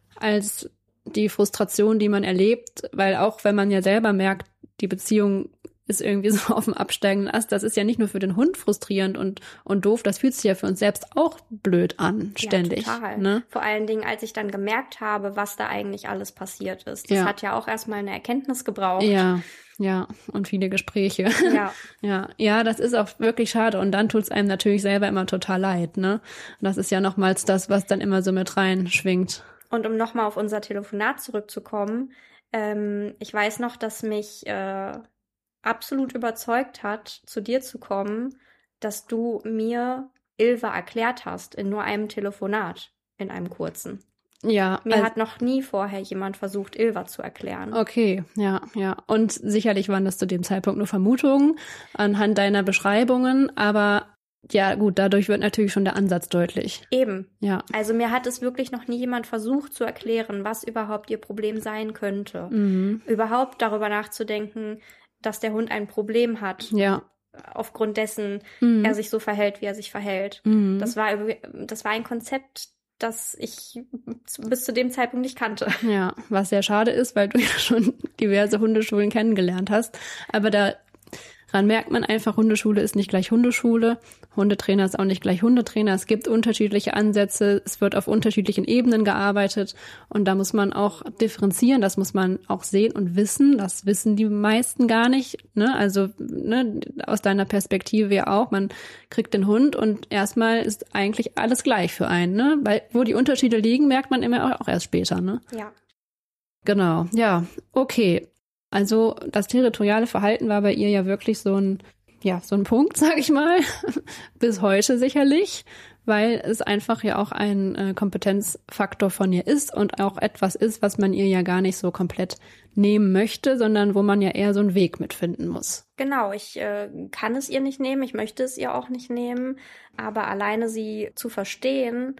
als die Frustration, die man erlebt. Weil auch wenn man ja selber merkt, die Beziehung ist irgendwie so auf dem absteigenden Ast, das ist ja nicht nur für den Hund frustrierend und, und doof, das fühlt sich ja für uns selbst auch blöd an, ständig. Ja, total. Ne? Vor allen Dingen, als ich dann gemerkt habe, was da eigentlich alles passiert ist. Das Ja. hat ja auch erstmal eine Erkenntnis gebraucht. Ja, ja, und viele Gespräche. Ja. Ja, ja, das ist auch wirklich schade. Und dann tut's einem natürlich selber immer total leid, ne? Und das ist ja nochmals das, was dann immer so mit reinschwingt. Und um nochmal auf unser Telefonat zurückzukommen, ähm, ich weiß noch, dass mich äh, absolut überzeugt hat, zu dir zu kommen, dass du mir Ilva erklärt hast in nur einem Telefonat, in einem kurzen. Ja. Mir also, hat noch nie vorher jemand versucht, Ilva zu erklären. Okay, ja, ja. Und sicherlich waren das zu dem Zeitpunkt nur Vermutungen anhand deiner Beschreibungen, aber ja, gut, dadurch wird natürlich schon der Ansatz deutlich. Eben. Ja. Also mir hat es wirklich noch nie jemand versucht zu erklären, was überhaupt ihr Problem sein könnte. Mhm. Überhaupt darüber nachzudenken, dass der Hund ein Problem hat, Ja. aufgrund dessen Mhm. er sich so verhält, wie er sich verhält. Mhm. Das war, das war ein Konzept, das ich bis zu dem Zeitpunkt nicht kannte. Ja, was sehr schade ist, weil du ja schon diverse Hundeschulen kennengelernt hast. Aber daran merkt man einfach, Hundeschule ist nicht gleich Hundeschule. Hundetrainer ist auch nicht gleich Hundetrainer. Es gibt unterschiedliche Ansätze. Es wird auf unterschiedlichen Ebenen gearbeitet. Und da muss man auch differenzieren. Das muss man auch sehen und wissen. Das wissen die meisten gar nicht. Ne? Also ne, aus deiner Perspektive ja auch. Man kriegt den Hund und erstmal ist eigentlich alles gleich für einen. Ne? Weil wo die Unterschiede liegen, merkt man immer auch erst später. Ne? Ja. Genau. Ja, okay. Also das territoriale Verhalten war bei ihr ja wirklich so ein, ja, so ein Punkt, sag ich mal, bis heute sicherlich, weil es einfach ja auch ein äh, Kompetenzfaktor von ihr ist und auch etwas ist, was man ihr ja gar nicht so komplett nehmen möchte, sondern wo man ja eher so einen Weg mitfinden muss. Genau, ich äh, kann es ihr nicht nehmen, ich möchte es ihr auch nicht nehmen, aber alleine sie zu verstehen,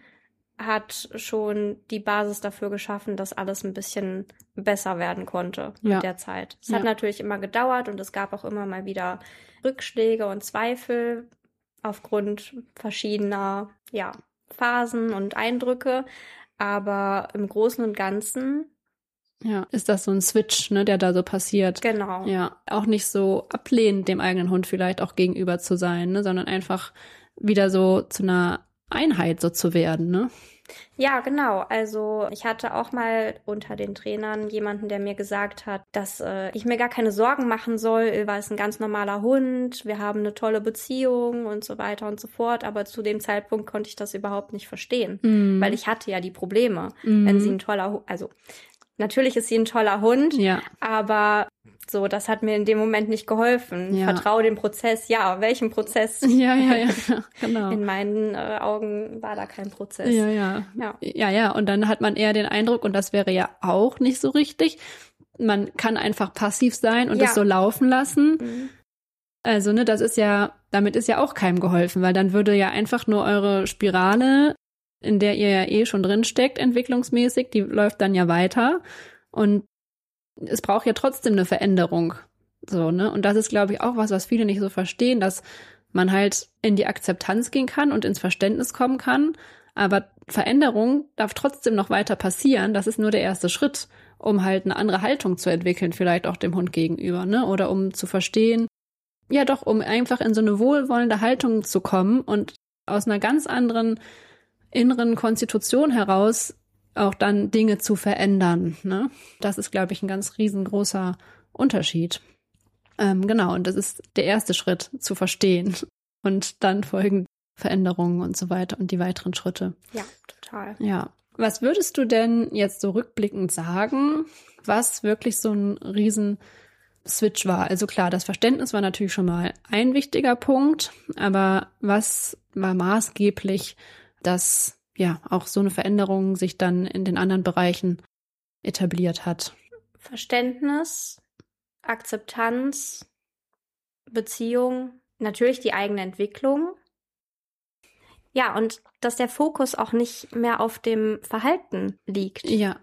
hat schon die Basis dafür geschaffen, dass alles ein bisschen besser werden konnte mit Ja. der Zeit. Es Ja. hat natürlich immer gedauert und es gab auch immer mal wieder Rückschläge und Zweifel aufgrund verschiedener ja, Phasen und Eindrücke. Aber im Großen und Ganzen, Ja, ist das so ein Switch, ne, der da so passiert? genau. Ja, auch nicht so ablehnend dem eigenen Hund vielleicht auch gegenüber zu sein, ne, sondern einfach wieder so zu einer Einheit so zu werden, ne? Ja, genau. Also ich hatte auch mal unter den Trainern jemanden, der mir gesagt hat, dass äh, ich mir gar keine Sorgen machen soll. Ilva ist ein ganz normaler Hund, wir haben eine tolle Beziehung und so weiter und so fort. Aber zu dem Zeitpunkt konnte ich das überhaupt nicht verstehen, Mhm. weil ich hatte ja die Probleme. Mhm. Wenn sie ein toller Hund, also natürlich ist sie ein toller Hund, Ja. aber so, das hat mir in dem Moment nicht geholfen. Ja. Vertraue dem Prozess. Ja, welchem Prozess? Ja, ja, ja, ja, genau. In meinen äh, Augen war da kein Prozess. Ja, ja. Ja. Ja, ja. Und dann hat man eher den Eindruck, und das wäre ja auch nicht so richtig, man kann einfach passiv sein und Ja. das so laufen lassen. Mhm. Also, ne, das ist ja, damit ist ja auch keinem geholfen, weil dann würde ja einfach nur eure Spirale, in der ihr ja eh schon drin steckt, entwicklungsmäßig, die läuft dann ja weiter. Und es braucht ja trotzdem eine Veränderung. So, ne? Und das ist, glaube ich, auch was, was viele nicht so verstehen, dass man halt in die Akzeptanz gehen kann und ins Verständnis kommen kann. Aber Veränderung darf trotzdem noch weiter passieren. Das ist nur der erste Schritt, um halt eine andere Haltung zu entwickeln, vielleicht auch dem Hund gegenüber, ne? Oder um zu verstehen, ja doch, um einfach in so eine wohlwollende Haltung zu kommen und aus einer ganz anderen inneren Konstitution heraus auch dann Dinge zu verändern, ne? Das ist, glaube ich, ein ganz riesengroßer Unterschied. Ähm, genau, und das ist der erste Schritt, zu verstehen. Und dann folgen Veränderungen und so weiter und die weiteren Schritte. Ja, total. Ja. Was würdest du denn jetzt so rückblickend sagen, was wirklich so ein riesen Switch war? Also klar, das Verständnis war natürlich schon mal ein wichtiger Punkt, aber was war maßgeblich, dass ja auch so eine Veränderung sich dann in den anderen Bereichen etabliert hat? Verständnis, Akzeptanz, Beziehung, natürlich die eigene Entwicklung. Ja, und dass der Fokus auch nicht mehr auf dem Verhalten liegt. Ja.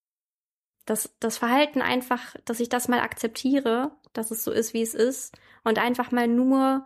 Dass das Verhalten einfach, dass ich das mal akzeptiere, dass es so ist, wie es ist und einfach mal nur...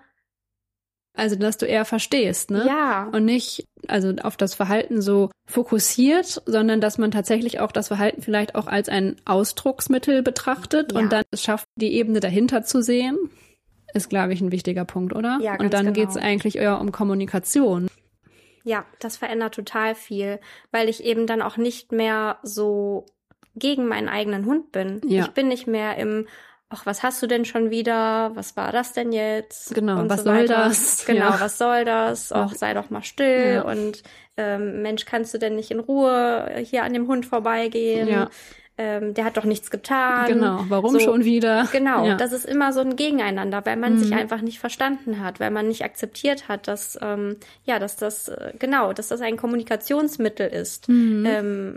Also, dass du eher verstehst, ne? Ja. Und nicht, also auf das Verhalten so fokussiert, sondern dass man tatsächlich auch das Verhalten vielleicht auch als ein Ausdrucksmittel betrachtet Ja. und dann es schafft, die Ebene dahinter zu sehen, ist, glaube ich, ein wichtiger Punkt, oder? Ja, ganz und dann genau. geht's eigentlich eher um Kommunikation. Ja, das verändert total viel, weil ich eben dann auch nicht mehr so gegen meinen eigenen Hund bin. Ja. Ich bin nicht mehr im, ach, was hast du denn schon wieder? Was war das denn jetzt? Genau, und was so soll weiter. das? Genau, Ja. was soll das? Ach, sei doch mal still. Ja. Und ähm, Mensch, kannst du denn nicht in Ruhe hier an dem Hund vorbeigehen? Ja. Ähm, der hat doch nichts getan. Genau, warum so, schon wieder? Genau, Ja. das ist immer so ein Gegeneinander, weil man Mhm. sich einfach nicht verstanden hat, weil man nicht akzeptiert hat, dass ähm, ja, dass das äh, genau, dass das ein Kommunikationsmittel ist. Mhm. Ähm,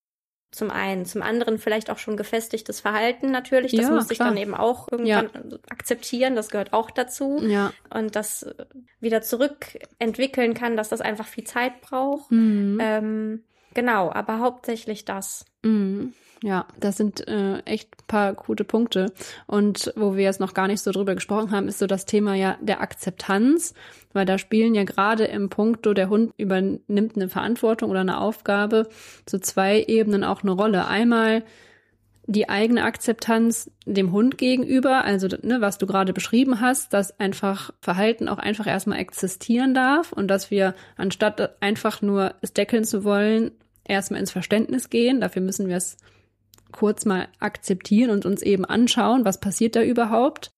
zum einen, zum anderen vielleicht auch schon gefestigtes Verhalten natürlich. Das Ja, muss ich klar. dann eben auch irgendwann akzeptieren. Das gehört auch dazu. Ja. Und das äh, wieder zurückentwickeln kann, dass das einfach viel Zeit braucht. Mhm. Ähm, genau, aber hauptsächlich das. Mhm. Ja, das sind äh, echt ein paar gute Punkte. Und wo wir jetzt noch gar nicht so drüber gesprochen haben, ist so das Thema ja der Akzeptanz, weil da spielen ja gerade im Punkto, der Hund übernimmt eine Verantwortung oder eine Aufgabe, so zwei Ebenen auch eine Rolle. Einmal die eigene Akzeptanz dem Hund gegenüber, also ne, was du gerade beschrieben hast, dass einfach Verhalten auch einfach erstmal existieren darf und dass wir, anstatt einfach nur es deckeln zu wollen, erstmal ins Verständnis gehen. Dafür müssen wir es kurz mal akzeptieren und uns eben anschauen, was passiert da überhaupt.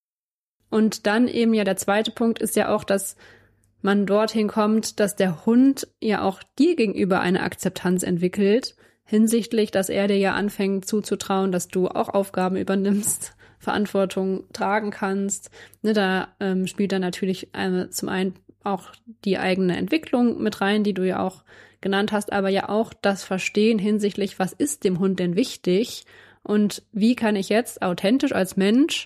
Und dann eben ja der zweite Punkt ist ja auch, dass man dorthin kommt, dass der Hund ja auch dir gegenüber eine Akzeptanz entwickelt, hinsichtlich, dass er dir ja anfängt zuzutrauen, dass du auch Aufgaben übernimmst, Verantwortung tragen kannst. Ne, da ähm, spielt dann natürlich äh, zum einen auch die eigene Entwicklung mit rein, die du ja auch genannt hast, aber ja auch das Verstehen hinsichtlich, was ist dem Hund denn wichtig und wie kann ich jetzt authentisch als Mensch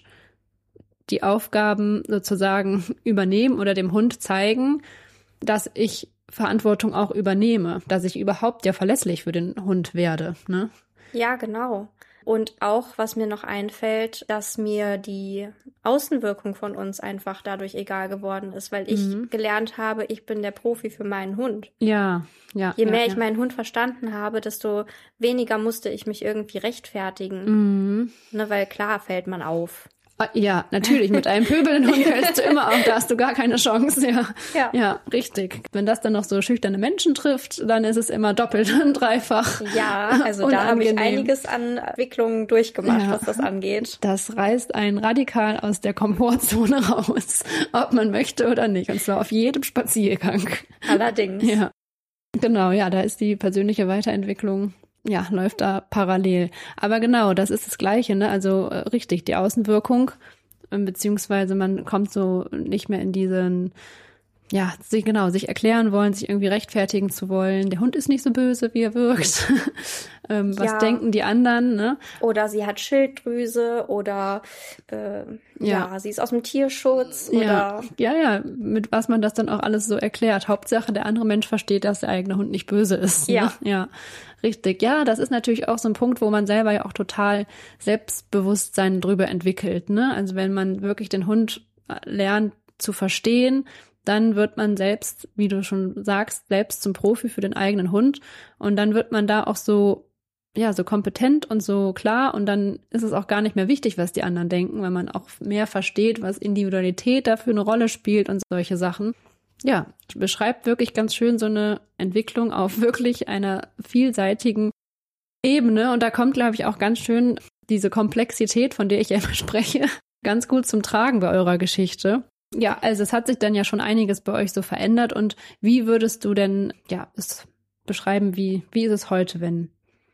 die Aufgaben sozusagen übernehmen oder dem Hund zeigen, dass ich Verantwortung auch übernehme, dass ich überhaupt ja verlässlich für den Hund werde, ne? Ja, genau. Und auch, was mir noch einfällt, dass mir die Außenwirkung von uns einfach dadurch egal geworden ist, weil ich Mhm. gelernt habe, ich bin der Profi für meinen Hund. Ja, ja. Je ja, mehr ja. ich meinen Hund verstanden habe, desto weniger musste ich mich irgendwie rechtfertigen. Mhm. Ne, weil klar fällt man auf. Ah, ja, natürlich. Mit einem pöbelnden Hund fällst du immer auf, da hast du gar keine Chance. Ja. Ja. Ja, richtig. Wenn das dann noch so schüchterne Menschen trifft, dann ist es immer doppelt und dreifach. Ja, also da habe ich unangenehm. einiges an Entwicklungen durchgemacht, Ja. was das angeht. Das reißt einen radikal aus der Komfortzone raus, ob man möchte oder nicht. Und zwar auf jedem Spaziergang. Allerdings. Ja, genau. Ja, da ist die persönliche Weiterentwicklung, ja, läuft da parallel. Aber genau, das ist das Gleiche, ne? Also äh, richtig, die Außenwirkung, äh, beziehungsweise man kommt so nicht mehr in diesen, ja, sich genau, sich erklären wollen, sich irgendwie rechtfertigen zu wollen. Der Hund ist nicht so böse, wie er wirkt. ähm, was Ja. denken die anderen, ne? Oder sie hat Schilddrüse oder äh, ja. Ja. sie ist aus dem Tierschutz Ja, oder ja, ja, mit was man das dann auch alles so erklärt. Hauptsache, der andere Mensch versteht, dass der eigene Hund nicht böse ist. Ne? Ja. Ja, richtig. Ja, das ist natürlich auch so ein Punkt, wo man selber ja auch total Selbstbewusstsein drüber entwickelt. Ne? Also wenn man wirklich den Hund lernt zu verstehen, dann wird man selbst, wie du schon sagst, selbst zum Profi für den eigenen Hund. Und dann wird man da auch so, ja, so kompetent und so klar. Und dann ist es auch gar nicht mehr wichtig, was die anderen denken, weil man auch mehr versteht, was Individualität dafür eine Rolle spielt und solche Sachen. Ja, beschreibt wirklich ganz schön so eine Entwicklung auf wirklich einer vielseitigen Ebene. Und da kommt, glaube ich, auch ganz schön diese Komplexität, von der ich ja immer spreche, ganz gut zum Tragen bei eurer Geschichte. Ja, also es hat sich dann ja schon einiges bei euch so verändert. Und wie würdest du denn, ja, es beschreiben, wie, wie ist es heute, wenn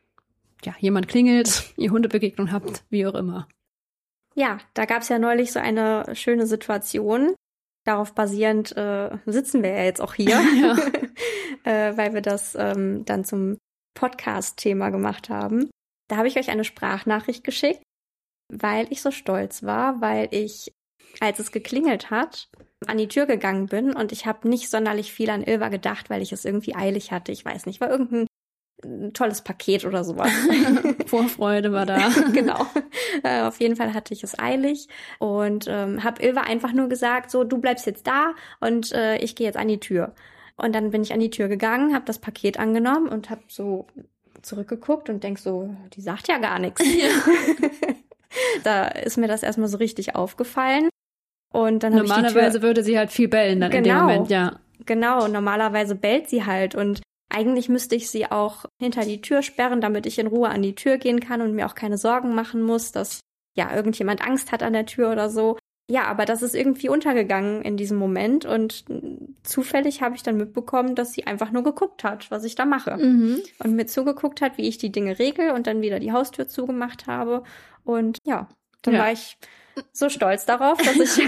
ja jemand klingelt, ihr Hundebegegnung habt, wie auch immer? ja, da gab es ja neulich so eine schöne Situation. Darauf basierend äh, sitzen wir ja jetzt auch hier, Ja. äh, weil wir das ähm, dann zum Podcast-Thema gemacht haben. Da habe ich euch eine Sprachnachricht geschickt, weil ich so stolz war, weil ich, als es geklingelt hat, an die Tür gegangen bin und ich habe nicht sonderlich viel an Ilva gedacht, weil ich es irgendwie eilig hatte. Ich weiß nicht, war irgendein ein tolles Paket oder sowas. Vorfreude war da. Genau. Äh, auf jeden Fall hatte ich es eilig und ähm, habe Ilva einfach nur gesagt, so, du bleibst jetzt da und äh, ich gehe jetzt an die Tür. Und dann bin ich an die Tür gegangen, habe das Paket angenommen und habe so zurückgeguckt und denk so, die sagt ja gar nichts. Da ist mir das erstmal so richtig aufgefallen. Und dann normalerweise Tür... würde sie halt viel bellen dann genau, in dem Moment, ja. Genau, normalerweise bellt sie halt und eigentlich müsste ich sie auch hinter die Tür sperren, damit ich in Ruhe an die Tür gehen kann und mir auch keine Sorgen machen muss, dass ja irgendjemand Angst hat an der Tür oder so. Ja, aber das ist irgendwie untergegangen in diesem Moment und zufällig habe ich dann mitbekommen, dass sie einfach nur geguckt hat, was ich da mache. Mhm. Und mir zugeguckt hat, wie ich die Dinge regel und dann wieder die Haustür zugemacht habe. Und ja, dann ja. war ich so stolz darauf, dass ich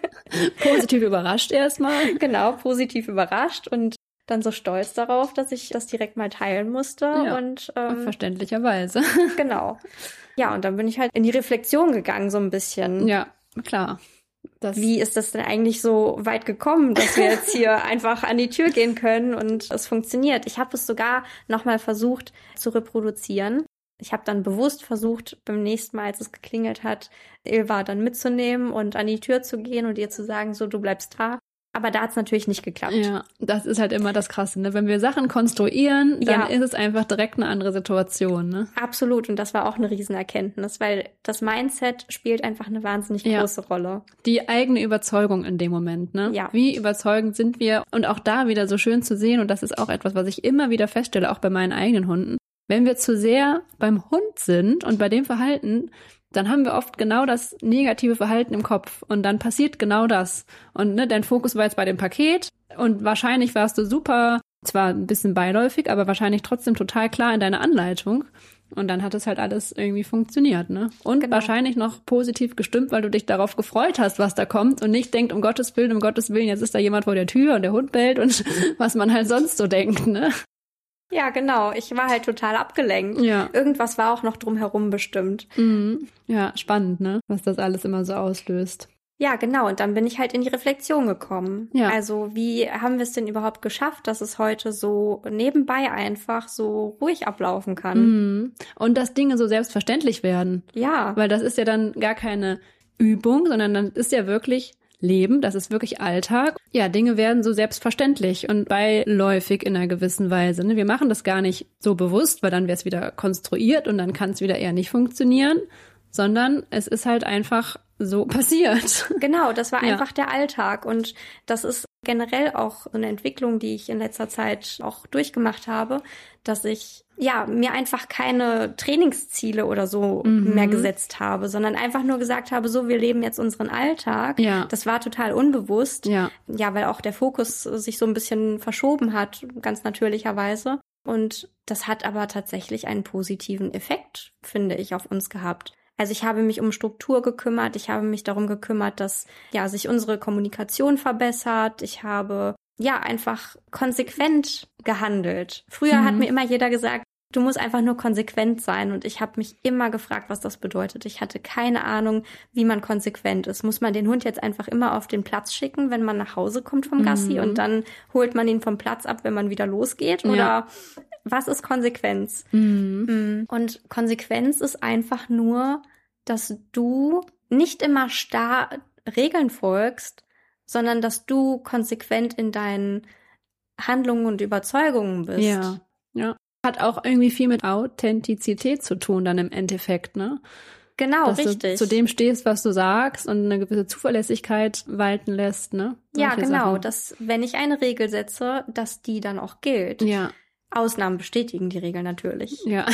positiv überrascht erstmal. Genau, positiv überrascht und dann so stolz darauf, dass ich das direkt mal teilen musste. Ja, und ähm, verständlicherweise. Genau. Ja, und dann bin ich halt in die Reflexion gegangen, so ein bisschen. Ja, klar. Das Wie ist das denn eigentlich so weit gekommen, dass wir jetzt hier einfach an die Tür gehen können und es funktioniert? Ich habe es sogar nochmal versucht zu reproduzieren. Ich habe dann bewusst versucht, beim nächsten Mal, als es geklingelt hat, Ilva dann mitzunehmen und an die Tür zu gehen und ihr zu sagen, so, du bleibst da. Aber da hat es natürlich nicht geklappt. Ja, das ist halt immer das Krasse, ne? Wenn wir Sachen konstruieren, dann ja. ist es einfach direkt eine andere Situation, ne? Absolut. Und das war auch eine Riesenerkenntnis, weil das Mindset spielt einfach eine wahnsinnig ja. große Rolle. Die eigene Überzeugung in dem Moment, ne? Ja. Wie überzeugend sind wir? Und auch da wieder so schön zu sehen, und das ist auch etwas, was ich immer wieder feststelle, auch bei meinen eigenen Hunden. Wenn wir zu sehr beim Hund sind und bei dem Verhalten, dann haben wir oft genau das negative Verhalten im Kopf und dann passiert genau das. Und ne, dein Fokus war jetzt bei dem Paket und wahrscheinlich warst du super, zwar ein bisschen beiläufig, aber wahrscheinlich trotzdem total klar in deiner Anleitung. Und dann hat es halt alles irgendwie funktioniert, ne? Und genau. wahrscheinlich noch positiv gestimmt, weil du dich darauf gefreut hast, was da kommt und nicht denkt, um Gottes Willen, um Gottes Willen, jetzt ist da jemand vor der Tür und der Hund bellt und was man halt sonst so denkt, ne? Ja, genau. Ich war halt total abgelenkt. Ja. Irgendwas war auch noch drumherum bestimmt. Mhm. Ja, spannend, ne? Was das alles immer so auslöst. Ja, genau. Und dann bin ich halt in die Reflexion gekommen. Ja. Also wie haben wir es denn überhaupt geschafft, dass es heute so nebenbei einfach so ruhig ablaufen kann? Mhm. Und dass Dinge so selbstverständlich werden. Ja. Weil das ist ja dann gar keine Übung, sondern dann ist ja wirklich Leben, das ist wirklich Alltag. Ja, Dinge werden so selbstverständlich und beiläufig in einer gewissen Weise. Ne? Wir machen das gar nicht so bewusst, weil dann wäre es wieder konstruiert und dann kann es wieder eher nicht funktionieren, sondern es ist halt einfach so passiert. Genau, das war ja. einfach der Alltag und das ist generell auch eine Entwicklung, die ich in letzter Zeit auch durchgemacht habe, dass ich ja mir einfach keine Trainingsziele oder so mhm. mehr gesetzt habe, sondern einfach nur gesagt habe, so, wir leben jetzt unseren Alltag. Ja. Das war total unbewusst. Ja. Ja, weil auch der Fokus sich so ein bisschen verschoben hat, ganz natürlicherweise. Und das hat aber tatsächlich einen positiven Effekt, finde ich, auf uns gehabt. Also ich habe mich um Struktur gekümmert, ich habe mich darum gekümmert, dass ja sich unsere Kommunikation verbessert. Ich habe ja einfach konsequent gehandelt. Früher mhm. hat mir immer jeder gesagt, du musst einfach nur konsequent sein. Und ich habe mich immer gefragt, was das bedeutet. Ich hatte keine Ahnung, wie man konsequent ist. Muss man den Hund jetzt einfach immer auf den Platz schicken, wenn man nach Hause kommt vom Gassi mhm. und dann holt man ihn vom Platz ab, wenn man wieder losgeht? Oder ja. was ist Konsequenz? Mhm. Und Konsequenz ist einfach nur, dass du nicht immer starr Regeln folgst, sondern dass du konsequent in deinen Handlungen und Überzeugungen bist. Ja, ja. Hat auch irgendwie viel mit Authentizität zu tun dann im Endeffekt, ne? Genau, dass richtig. Du zu dem stehst, was du sagst und eine gewisse Zuverlässigkeit walten lässt, ne? Solche ja, genau. Sachen. Dass, wenn ich eine Regel setze, dass die dann auch gilt. Ja. Ausnahmen bestätigen die Regel natürlich. Ja.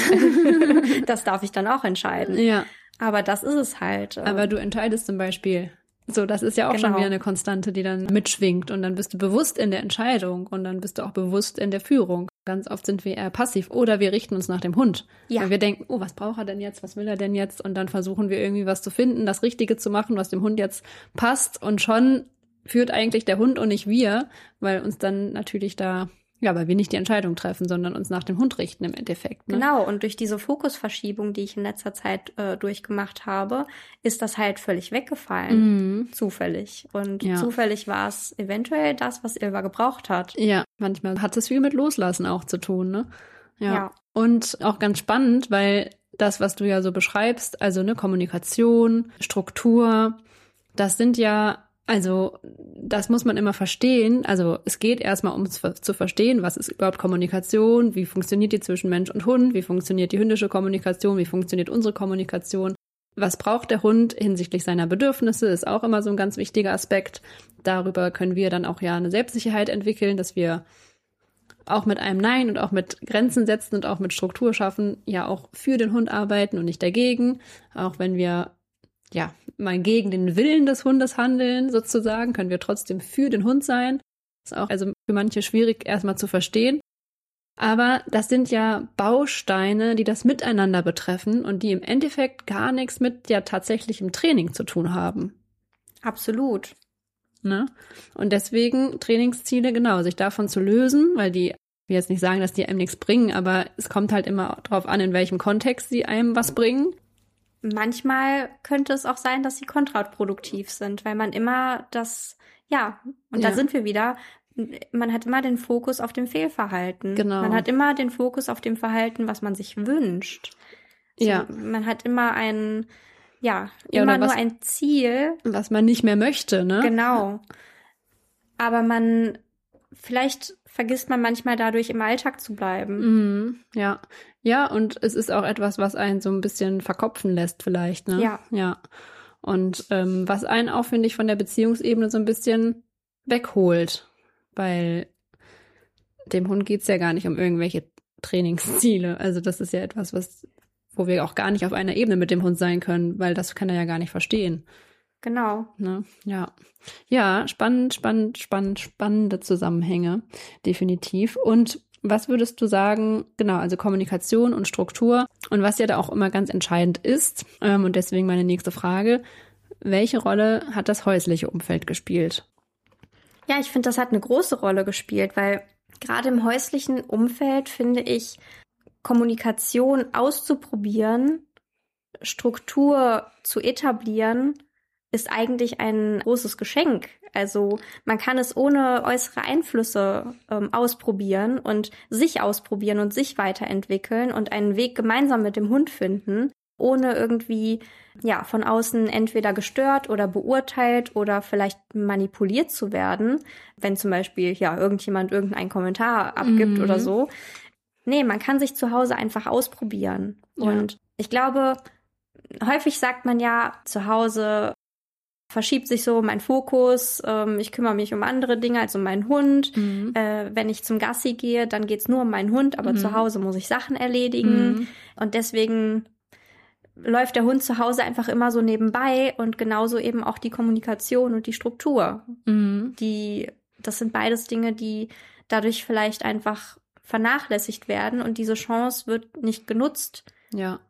Das darf ich dann auch entscheiden. Ja. Aber das ist es halt. Aber du entscheidest zum Beispiel. So, das ist ja auch genau. schon wieder eine Konstante, die dann mitschwingt. Und dann bist du bewusst in der Entscheidung und dann bist du auch bewusst in der Führung. Ganz oft sind wir eher passiv oder wir richten uns nach dem Hund. Ja. Weil wir denken, oh, was braucht er denn jetzt? Was will er denn jetzt? Und dann versuchen wir irgendwie was zu finden, das Richtige zu machen, was dem Hund jetzt passt. Und schon führt eigentlich der Hund und nicht wir, weil uns dann natürlich da Ja, weil wir nicht die Entscheidung treffen, sondern uns nach dem Hund richten im Endeffekt. Ne? Genau, und durch diese Fokusverschiebung, die ich in letzter Zeit äh, durchgemacht habe, ist das halt völlig weggefallen. Mhm. Zufällig. Und ja. zufällig war es eventuell das, was Ilva gebraucht hat. Ja, manchmal hat es viel mit Loslassen auch zu tun, ne? Ja. ja. Und auch ganz spannend, weil das, was du ja so beschreibst, also ne, Kommunikation, Struktur, das sind ja Also das muss man immer verstehen. Also es geht erstmal um es zu verstehen, was ist überhaupt Kommunikation, wie funktioniert die zwischen Mensch und Hund, wie funktioniert die hündische Kommunikation, wie funktioniert unsere Kommunikation, was braucht der Hund hinsichtlich seiner Bedürfnisse, ist auch immer so ein ganz wichtiger Aspekt. Darüber können wir dann auch ja eine Selbstsicherheit entwickeln, dass wir auch mit einem Nein und auch mit Grenzen setzen und auch mit Struktur schaffen, ja auch für den Hund arbeiten und nicht dagegen, auch wenn wir ja, mal gegen den Willen des Hundes handeln, sozusagen, können wir trotzdem für den Hund sein. Ist auch also für manche schwierig erstmal zu verstehen. Aber das sind ja Bausteine, die das Miteinander betreffen und die im Endeffekt gar nichts mit ja tatsächlichem Training zu tun haben. Absolut. Ne? Und deswegen Trainingsziele, genau, sich davon zu lösen, weil die, ich will jetzt nicht sagen, dass die einem nichts bringen, aber es kommt halt immer drauf an, in welchem Kontext sie einem was bringen. Manchmal könnte es auch sein, dass sie kontraproduktiv sind, weil man immer das, ja, und ja. da sind wir wieder, man hat immer den Fokus auf dem Fehlverhalten. Genau. Man hat immer den Fokus auf dem Verhalten, was man sich wünscht. So, ja. Man hat immer ein, ja, ja immer was, nur ein Ziel. Was man nicht mehr möchte, ne? Genau. Aber man, vielleicht vergisst man manchmal dadurch im Alltag zu bleiben. Mhm, ja. Ja, und es ist auch etwas, was einen so ein bisschen verkopfen lässt vielleicht, ne? Ja. Ja. Und ähm, was einen auch, finde ich, von der Beziehungsebene so ein bisschen wegholt, weil dem Hund geht's ja gar nicht um irgendwelche Trainingsziele. Also das ist ja etwas, was, wo wir auch gar nicht auf einer Ebene mit dem Hund sein können, weil das kann er ja gar nicht verstehen. Genau. Ne? Ja. Ja, spannend, spannend, spannend, spannende Zusammenhänge, definitiv. Und was würdest du sagen, genau, also Kommunikation und Struktur und was ja da auch immer ganz entscheidend ist, ähm, und deswegen meine nächste Frage, welche Rolle hat das häusliche Umfeld gespielt? Ja, ich finde, das hat eine große Rolle gespielt, weil gerade im häuslichen Umfeld finde ich, Kommunikation auszuprobieren, Struktur zu etablieren, ist eigentlich ein großes Geschenk. Also man kann es ohne äußere Einflüsse ähm, ausprobieren und sich ausprobieren und sich weiterentwickeln und einen Weg gemeinsam mit dem Hund finden, ohne irgendwie ja von außen entweder gestört oder beurteilt oder vielleicht manipuliert zu werden, wenn zum Beispiel ja irgendjemand irgendeinen Kommentar abgibt mhm. oder so. Nee, man kann sich zu Hause einfach ausprobieren. Ja. Und ich glaube, häufig sagt man ja, zu Hause verschiebt sich so mein Fokus, ähm, ich kümmere mich um andere Dinge als um meinen Hund. Mhm. Äh, wenn ich zum Gassi gehe, dann geht's nur um meinen Hund, aber mhm. zu Hause muss ich Sachen erledigen. Mhm. Und deswegen läuft der Hund zu Hause einfach immer so nebenbei und genauso eben auch die Kommunikation und die Struktur. Mhm. Die, das sind beides Dinge, die dadurch vielleicht einfach vernachlässigt werden und diese Chance wird nicht genutzt. Ja.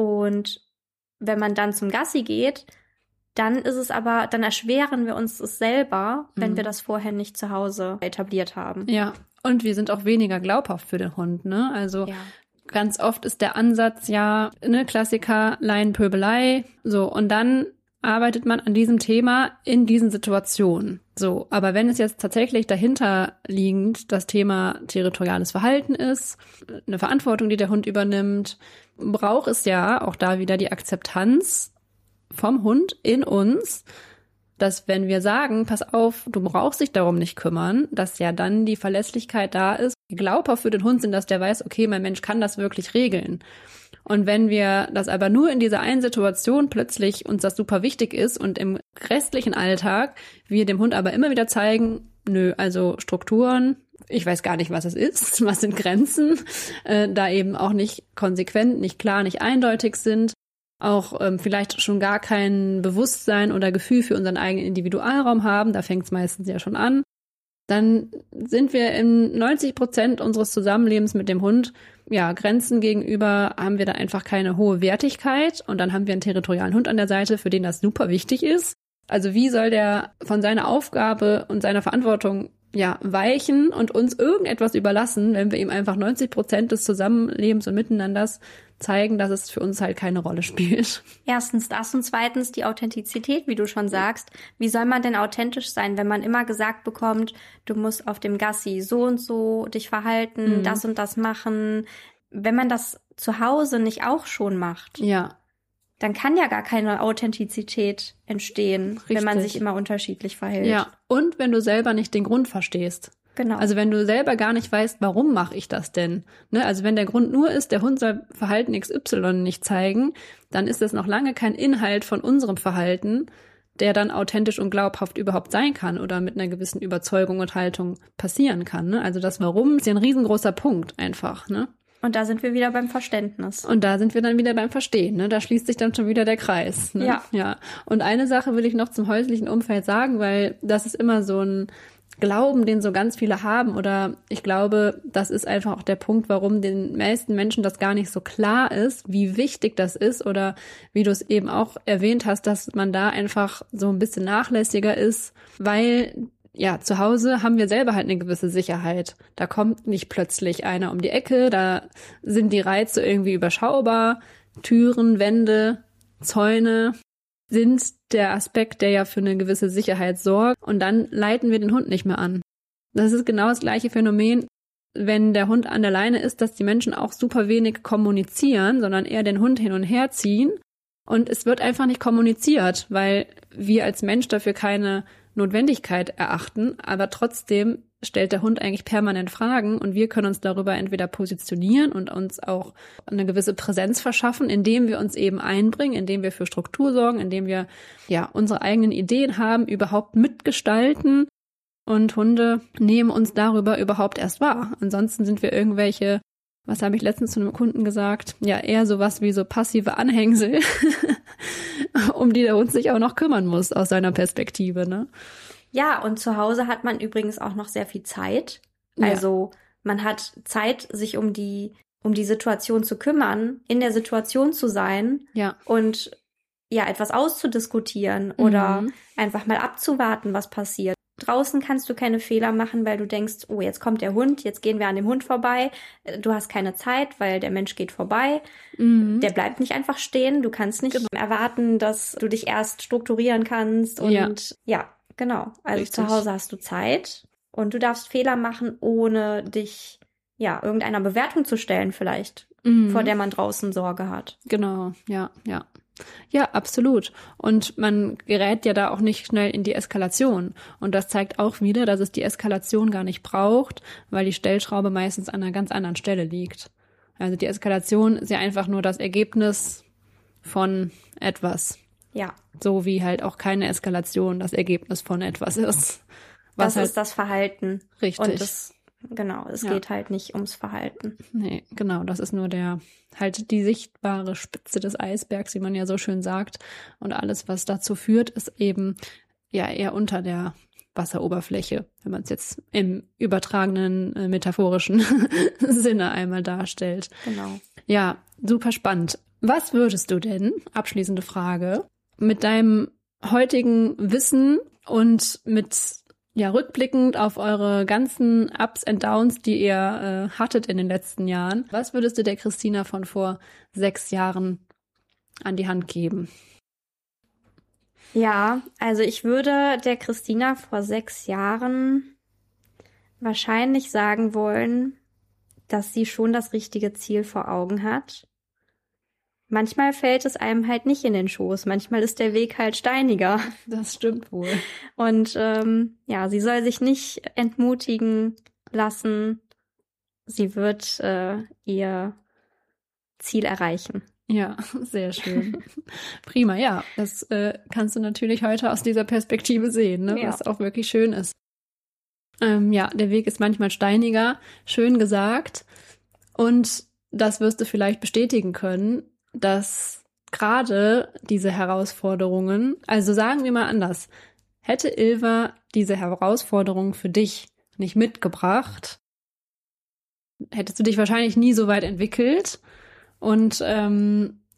Und wenn man dann zum Gassi geht, dann ist es aber, dann erschweren wir uns es selber, wenn mhm. wir das vorher nicht zu Hause etabliert haben. Ja, und wir sind auch weniger glaubhaft für den Hund, ne? Also ja. ganz oft ist der Ansatz ja, ne, Klassiker, Laienpöbelei, so, und dann arbeitet man an diesem Thema in diesen Situationen. So, aber wenn es jetzt tatsächlich dahinter liegend das Thema territoriales Verhalten ist, eine Verantwortung, die der Hund übernimmt, braucht es ja auch da wieder die Akzeptanz vom Hund in uns, dass wenn wir sagen, pass auf, du brauchst dich darum nicht kümmern, dass ja dann die Verlässlichkeit da ist, glaubhaft für den Hund sind, dass der weiß, okay, mein Mensch kann das wirklich regeln. Und wenn wir das aber nur in dieser einen Situation plötzlich uns das super wichtig ist und im restlichen Alltag wir dem Hund aber immer wieder zeigen, nö, also Strukturen, ich weiß gar nicht, was es ist, was sind Grenzen, äh, da eben auch nicht konsequent, nicht klar, nicht eindeutig sind, auch ähm, vielleicht schon gar kein Bewusstsein oder Gefühl für unseren eigenen Individualraum haben, da fängt es meistens ja schon an, dann sind wir in neunzig Prozent unseres Zusammenlebens mit dem Hund, ja, Grenzen gegenüber haben wir da einfach keine hohe Wertigkeit und dann haben wir einen territorialen Hund an der Seite, für den das super wichtig ist. Also wie soll der von seiner Aufgabe und seiner Verantwortung ja, weichen und uns irgendetwas überlassen, wenn wir ihm einfach neunzig Prozent des Zusammenlebens und Miteinanders zeigen, dass es für uns halt keine Rolle spielt. Erstens das und zweitens die Authentizität, wie du schon sagst. Wie soll man denn authentisch sein, wenn man immer gesagt bekommt, du musst auf dem Gassi so und so dich verhalten, mhm. das und das machen. Wenn man das zu Hause nicht auch schon macht, ja, dann kann ja gar keine Authentizität entstehen, Richtig. Wenn man sich immer unterschiedlich verhält. Ja, und wenn du selber nicht den Grund verstehst. Genau. Also wenn du selber gar nicht weißt, warum mache ich das denn? Ne? Also wenn der Grund nur ist, der Hund soll Verhalten X Y nicht zeigen, dann ist das noch lange kein Inhalt von unserem Verhalten, der dann authentisch und glaubhaft überhaupt sein kann oder mit einer gewissen Überzeugung und Haltung passieren kann. Ne? Also das Warum ist ja ein riesengroßer Punkt einfach, ne? Und da sind wir wieder beim Verständnis. Und da sind wir dann wieder beim Verstehen, ne? Da schließt sich dann schon wieder der Kreis. Ne? Ja. Ja. Und eine Sache will ich noch zum häuslichen Umfeld sagen, weil das ist immer so ein Glauben, den so ganz viele haben. Oder ich glaube, das ist einfach auch der Punkt, warum den meisten Menschen das gar nicht so klar ist, wie wichtig das ist. Oder wie du es eben auch erwähnt hast, dass man da einfach so ein bisschen nachlässiger ist, weil ja, zu Hause haben wir selber halt eine gewisse Sicherheit. Da kommt nicht plötzlich einer um die Ecke, da sind die Reize irgendwie überschaubar. Türen, Wände, Zäune sind der Aspekt, der ja für eine gewisse Sicherheit sorgt. Und dann leiten wir den Hund nicht mehr an. Das ist genau das gleiche Phänomen, wenn der Hund an der Leine ist, dass die Menschen auch super wenig kommunizieren, sondern eher den Hund hin und her ziehen. Und es wird einfach nicht kommuniziert, weil wir als Mensch dafür keine Notwendigkeit erachten, aber trotzdem stellt der Hund eigentlich permanent Fragen und wir können uns darüber entweder positionieren und uns auch eine gewisse Präsenz verschaffen, indem wir uns eben einbringen, indem wir für Struktur sorgen, indem wir ja unsere eigenen Ideen haben, überhaupt mitgestalten und Hunde nehmen uns darüber überhaupt erst wahr. Ansonsten sind wir irgendwelche, was habe ich letztens zu einem Kunden gesagt, ja eher sowas wie so passive Anhängsel, um die der Hund sich auch noch kümmern muss aus seiner Perspektive, ne? Ja, und zu Hause hat man übrigens auch noch sehr viel Zeit. Also ja. Man hat Zeit, sich um die um die Situation zu kümmern, in der Situation zu sein ja. und ja etwas auszudiskutieren mhm. oder einfach mal abzuwarten, was passiert. Draußen kannst du keine Fehler machen, weil du denkst, oh, jetzt kommt der Hund, jetzt gehen wir an dem Hund vorbei. Du hast keine Zeit, weil der Mensch geht vorbei. Mhm. Der bleibt nicht einfach stehen. Du kannst nicht genau. erwarten, dass du dich erst strukturieren kannst. Und ja, ja genau. Also Richtig. Zu Hause hast du Zeit und du darfst Fehler machen, ohne dich ja irgendeiner Bewertung zu stellen vielleicht, mhm. vor der man draußen Sorge hat. Genau, ja, ja. Ja, absolut. Und man gerät ja da auch nicht schnell in die Eskalation. Und das zeigt auch wieder, dass es die Eskalation gar nicht braucht, weil die Stellschraube meistens an einer ganz anderen Stelle liegt. Also die Eskalation ist ja einfach nur das Ergebnis von etwas. Ja. So wie halt auch keine Eskalation das Ergebnis von etwas ist. Was das halt ist das Verhalten. Richtig. Und das Genau, es ja. geht halt nicht ums Verhalten. Nee, genau, das ist nur der, halt die sichtbare Spitze des Eisbergs, wie man ja so schön sagt. Und alles, was dazu führt, ist eben ja eher unter der Wasseroberfläche, wenn man es jetzt im übertragenen, äh, metaphorischen Sinne einmal darstellt. Genau. Ja, super spannend. Was würdest du denn, abschließende Frage, mit deinem heutigen Wissen und mit ja, rückblickend auf eure ganzen Ups and Downs, die ihr äh, hattet in den letzten Jahren, was würdest du der Christina von vor sechs Jahren an die Hand geben? Ja, also ich würde der Christina vor sechs Jahren wahrscheinlich sagen wollen, dass sie schon das richtige Ziel vor Augen hat. Manchmal fällt es einem halt nicht in den Schoß. Manchmal ist der Weg halt steiniger. Das stimmt wohl. Und ähm, ja, sie soll sich nicht entmutigen lassen. Sie wird äh, ihr Ziel erreichen. Ja, sehr schön. Prima, ja. Das äh, kannst du natürlich heute aus dieser Perspektive sehen, ne? Ja. Was auch wirklich schön ist. Ähm, ja, der Weg ist manchmal steiniger. Schön gesagt. Und das wirst du vielleicht bestätigen können, dass gerade diese Herausforderungen, also sagen wir mal anders, hätte Ilva diese Herausforderungen für dich nicht mitgebracht, hättest du dich wahrscheinlich nie so weit entwickelt und ähm,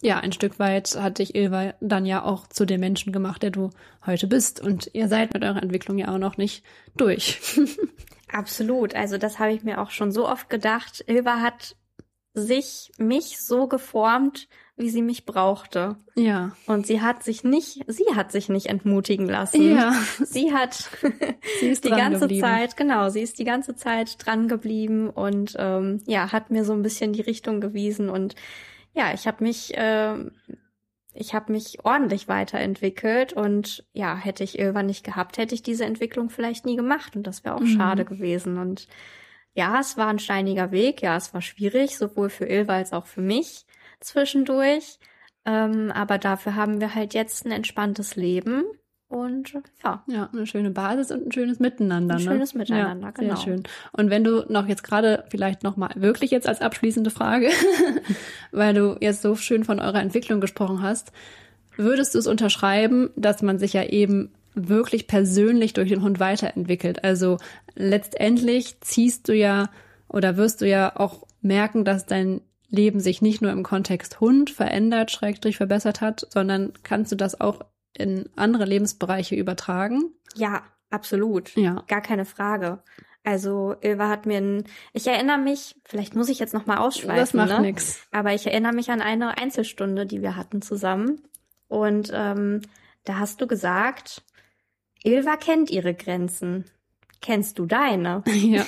ja, ein Stück weit hat dich Ylva dann ja auch zu dem Menschen gemacht, der du heute bist. Und ihr seid mit eurer Entwicklung ja auch noch nicht durch. Absolut. Also das habe ich mir auch schon so oft gedacht. Ylva hat sich, mich so geformt, wie sie mich brauchte. Ja. Und sie hat sich nicht, sie hat sich nicht entmutigen lassen. Ja. Sie hat sie ist die ganze geblieben. Zeit, genau, sie ist die ganze Zeit dran geblieben und ähm, ja, hat mir so ein bisschen die Richtung gewiesen. Und ja, ich habe mich, äh, ich habe mich ordentlich weiterentwickelt und ja, hätte ich Ylva nicht gehabt, hätte ich diese Entwicklung vielleicht nie gemacht und das wäre auch mhm. schade gewesen. Und ja, es war ein steiniger Weg, ja, es war schwierig, sowohl für Ylva als auch für mich zwischendurch, ähm, aber dafür haben wir halt jetzt ein entspanntes Leben und ja. Ja, eine schöne Basis und ein schönes Miteinander. Ein ne? schönes Miteinander, ja, genau. Sehr schön. Und wenn du noch jetzt gerade vielleicht nochmal wirklich jetzt als abschließende Frage, weil du jetzt so schön von eurer Entwicklung gesprochen hast, würdest du es unterschreiben, dass man sich ja eben wirklich persönlich durch den Hund weiterentwickelt? Also letztendlich ziehst du ja oder wirst du ja auch merken, dass dein Leben sich nicht nur im Kontext Hund verändert, schrägstrich verbessert hat, sondern kannst du das auch in andere Lebensbereiche übertragen? Ja, absolut. Ja. Gar keine Frage. Also Ylva hat mir ein, ich erinnere mich, vielleicht muss ich jetzt nochmal ausschweifen. Das macht ne? nix. Aber ich erinnere mich an eine Einzelstunde, die wir hatten zusammen. Und ähm, da hast du gesagt, Ylva kennt ihre Grenzen. Kennst du deine? Ja.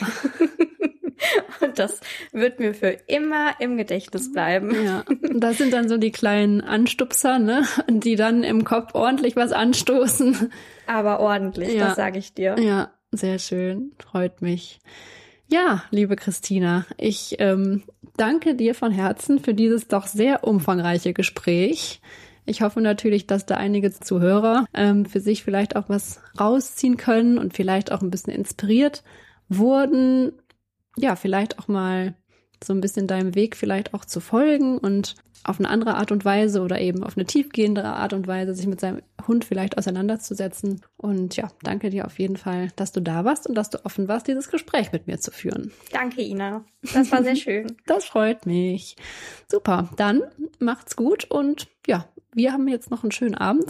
Und das wird mir für immer im Gedächtnis bleiben. Ja, das sind dann so die kleinen Anstupser, ne, die dann im Kopf ordentlich was anstoßen. Aber ordentlich, ja. Das sage ich dir. Ja, sehr schön, freut mich. Ja, liebe Christina, ich ähm, danke dir von Herzen für dieses doch sehr umfangreiche Gespräch. Ich hoffe natürlich, dass da einige Zuhörer ähm, für sich vielleicht auch was rausziehen können und vielleicht auch ein bisschen inspiriert wurden, ja, vielleicht auch mal so ein bisschen deinem Weg vielleicht auch zu folgen und auf eine andere Art und Weise oder eben auf eine tiefgehendere Art und Weise sich mit seinem Hund vielleicht auseinanderzusetzen. Und ja, danke dir auf jeden Fall, dass du da warst und dass du offen warst, dieses Gespräch mit mir zu führen. Danke, Ina. Das war sehr schön. Das freut mich. Super, dann macht's gut und ja, wir haben jetzt noch einen schönen Abend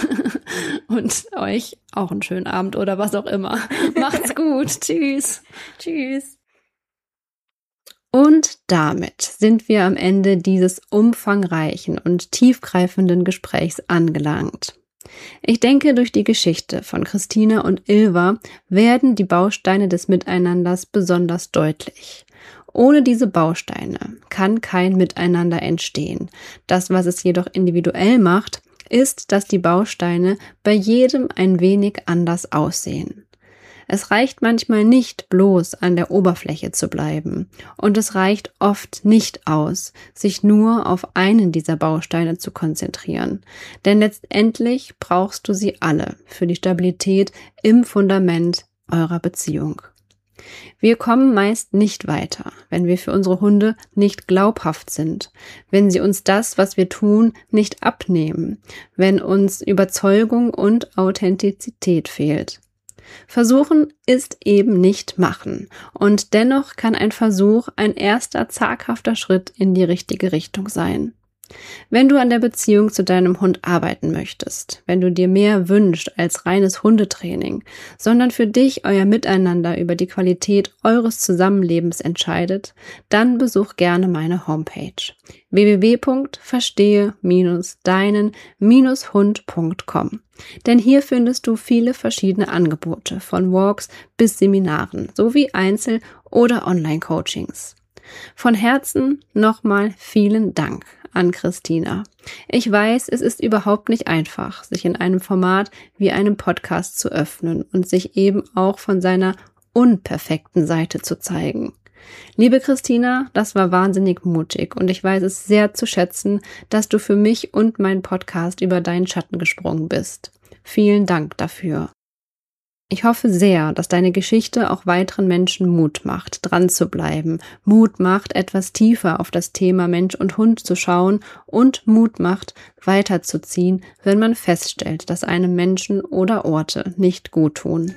und euch auch einen schönen Abend oder was auch immer. Macht's gut. Tschüss. Tschüss. Und damit sind wir am Ende dieses umfangreichen und tiefgreifenden Gesprächs angelangt. Ich denke, durch die Geschichte von Christina und Ylva werden die Bausteine des Miteinanders besonders deutlich. Ohne diese Bausteine kann kein Miteinander entstehen. Das, was es jedoch individuell macht, ist, dass die Bausteine bei jedem ein wenig anders aussehen. Es reicht manchmal nicht bloß an der Oberfläche zu bleiben und es reicht oft nicht aus, sich nur auf einen dieser Bausteine zu konzentrieren, denn letztendlich brauchst du sie alle für die Stabilität im Fundament eurer Beziehung. Wir kommen meist nicht weiter, wenn wir für unsere Hunde nicht glaubhaft sind, wenn sie uns das, was wir tun, nicht abnehmen, wenn uns Überzeugung und Authentizität fehlt. Versuchen ist eben nicht machen und dennoch kann ein Versuch ein erster zaghafter Schritt in die richtige Richtung sein. Wenn du an der Beziehung zu deinem Hund arbeiten möchtest, wenn du dir mehr wünschst als reines Hundetraining, sondern für dich euer Miteinander über die Qualität eures Zusammenlebens entscheidet, dann besuch gerne meine Homepage w w w punkt verstehe deinen hund punkt com. Denn hier findest du viele verschiedene Angebote, von Walks bis Seminaren, sowie Einzel- oder Online-Coachings. Von Herzen nochmal vielen Dank an Christina. Ich weiß, es ist überhaupt nicht einfach, sich in einem Format wie einem Podcast zu öffnen und sich eben auch von seiner unperfekten Seite zu zeigen. Liebe Christina, das war wahnsinnig mutig und ich weiß es sehr zu schätzen, dass du für mich und meinen Podcast über deinen Schatten gesprungen bist. Vielen Dank dafür. Ich hoffe sehr, dass deine Geschichte auch weiteren Menschen Mut macht, dran zu bleiben, Mut macht, etwas tiefer auf das Thema Mensch und Hund zu schauen und Mut macht, weiterzuziehen, wenn man feststellt, dass einem Menschen oder Orte nicht gut tun.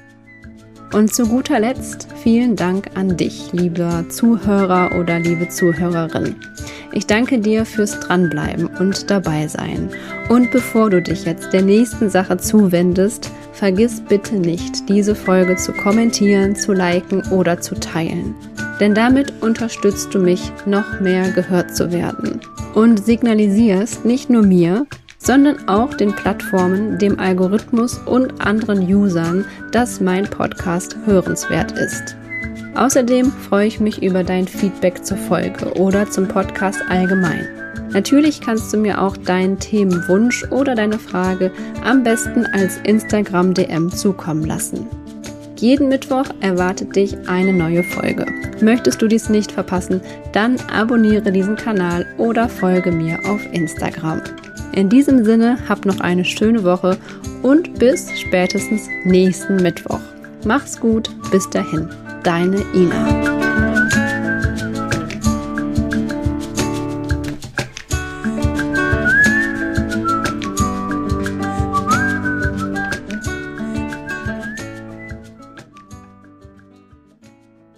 Und zu guter Letzt vielen Dank an dich, lieber Zuhörer oder liebe Zuhörerin. Ich danke dir fürs Dranbleiben und dabei sein. Und bevor du dich jetzt der nächsten Sache zuwendest, vergiss bitte nicht, diese Folge zu kommentieren, zu liken oder zu teilen. Denn damit unterstützt du mich, noch mehr gehört zu werden. Und signalisierst nicht nur mir, sondern auch den Plattformen, dem Algorithmus und anderen Usern, dass mein Podcast hörenswert ist. Außerdem freue ich mich über dein Feedback zur Folge oder zum Podcast allgemein. Natürlich kannst du mir auch deinen Themenwunsch oder deine Frage am besten als Instagram-D M zukommen lassen. Jeden Mittwoch erwartet dich eine neue Folge. Möchtest du dies nicht verpassen, dann abonniere diesen Kanal oder folge mir auf Instagram. In diesem Sinne, hab noch eine schöne Woche und bis spätestens nächsten Mittwoch. Mach's gut, bis dahin. Deine Ina.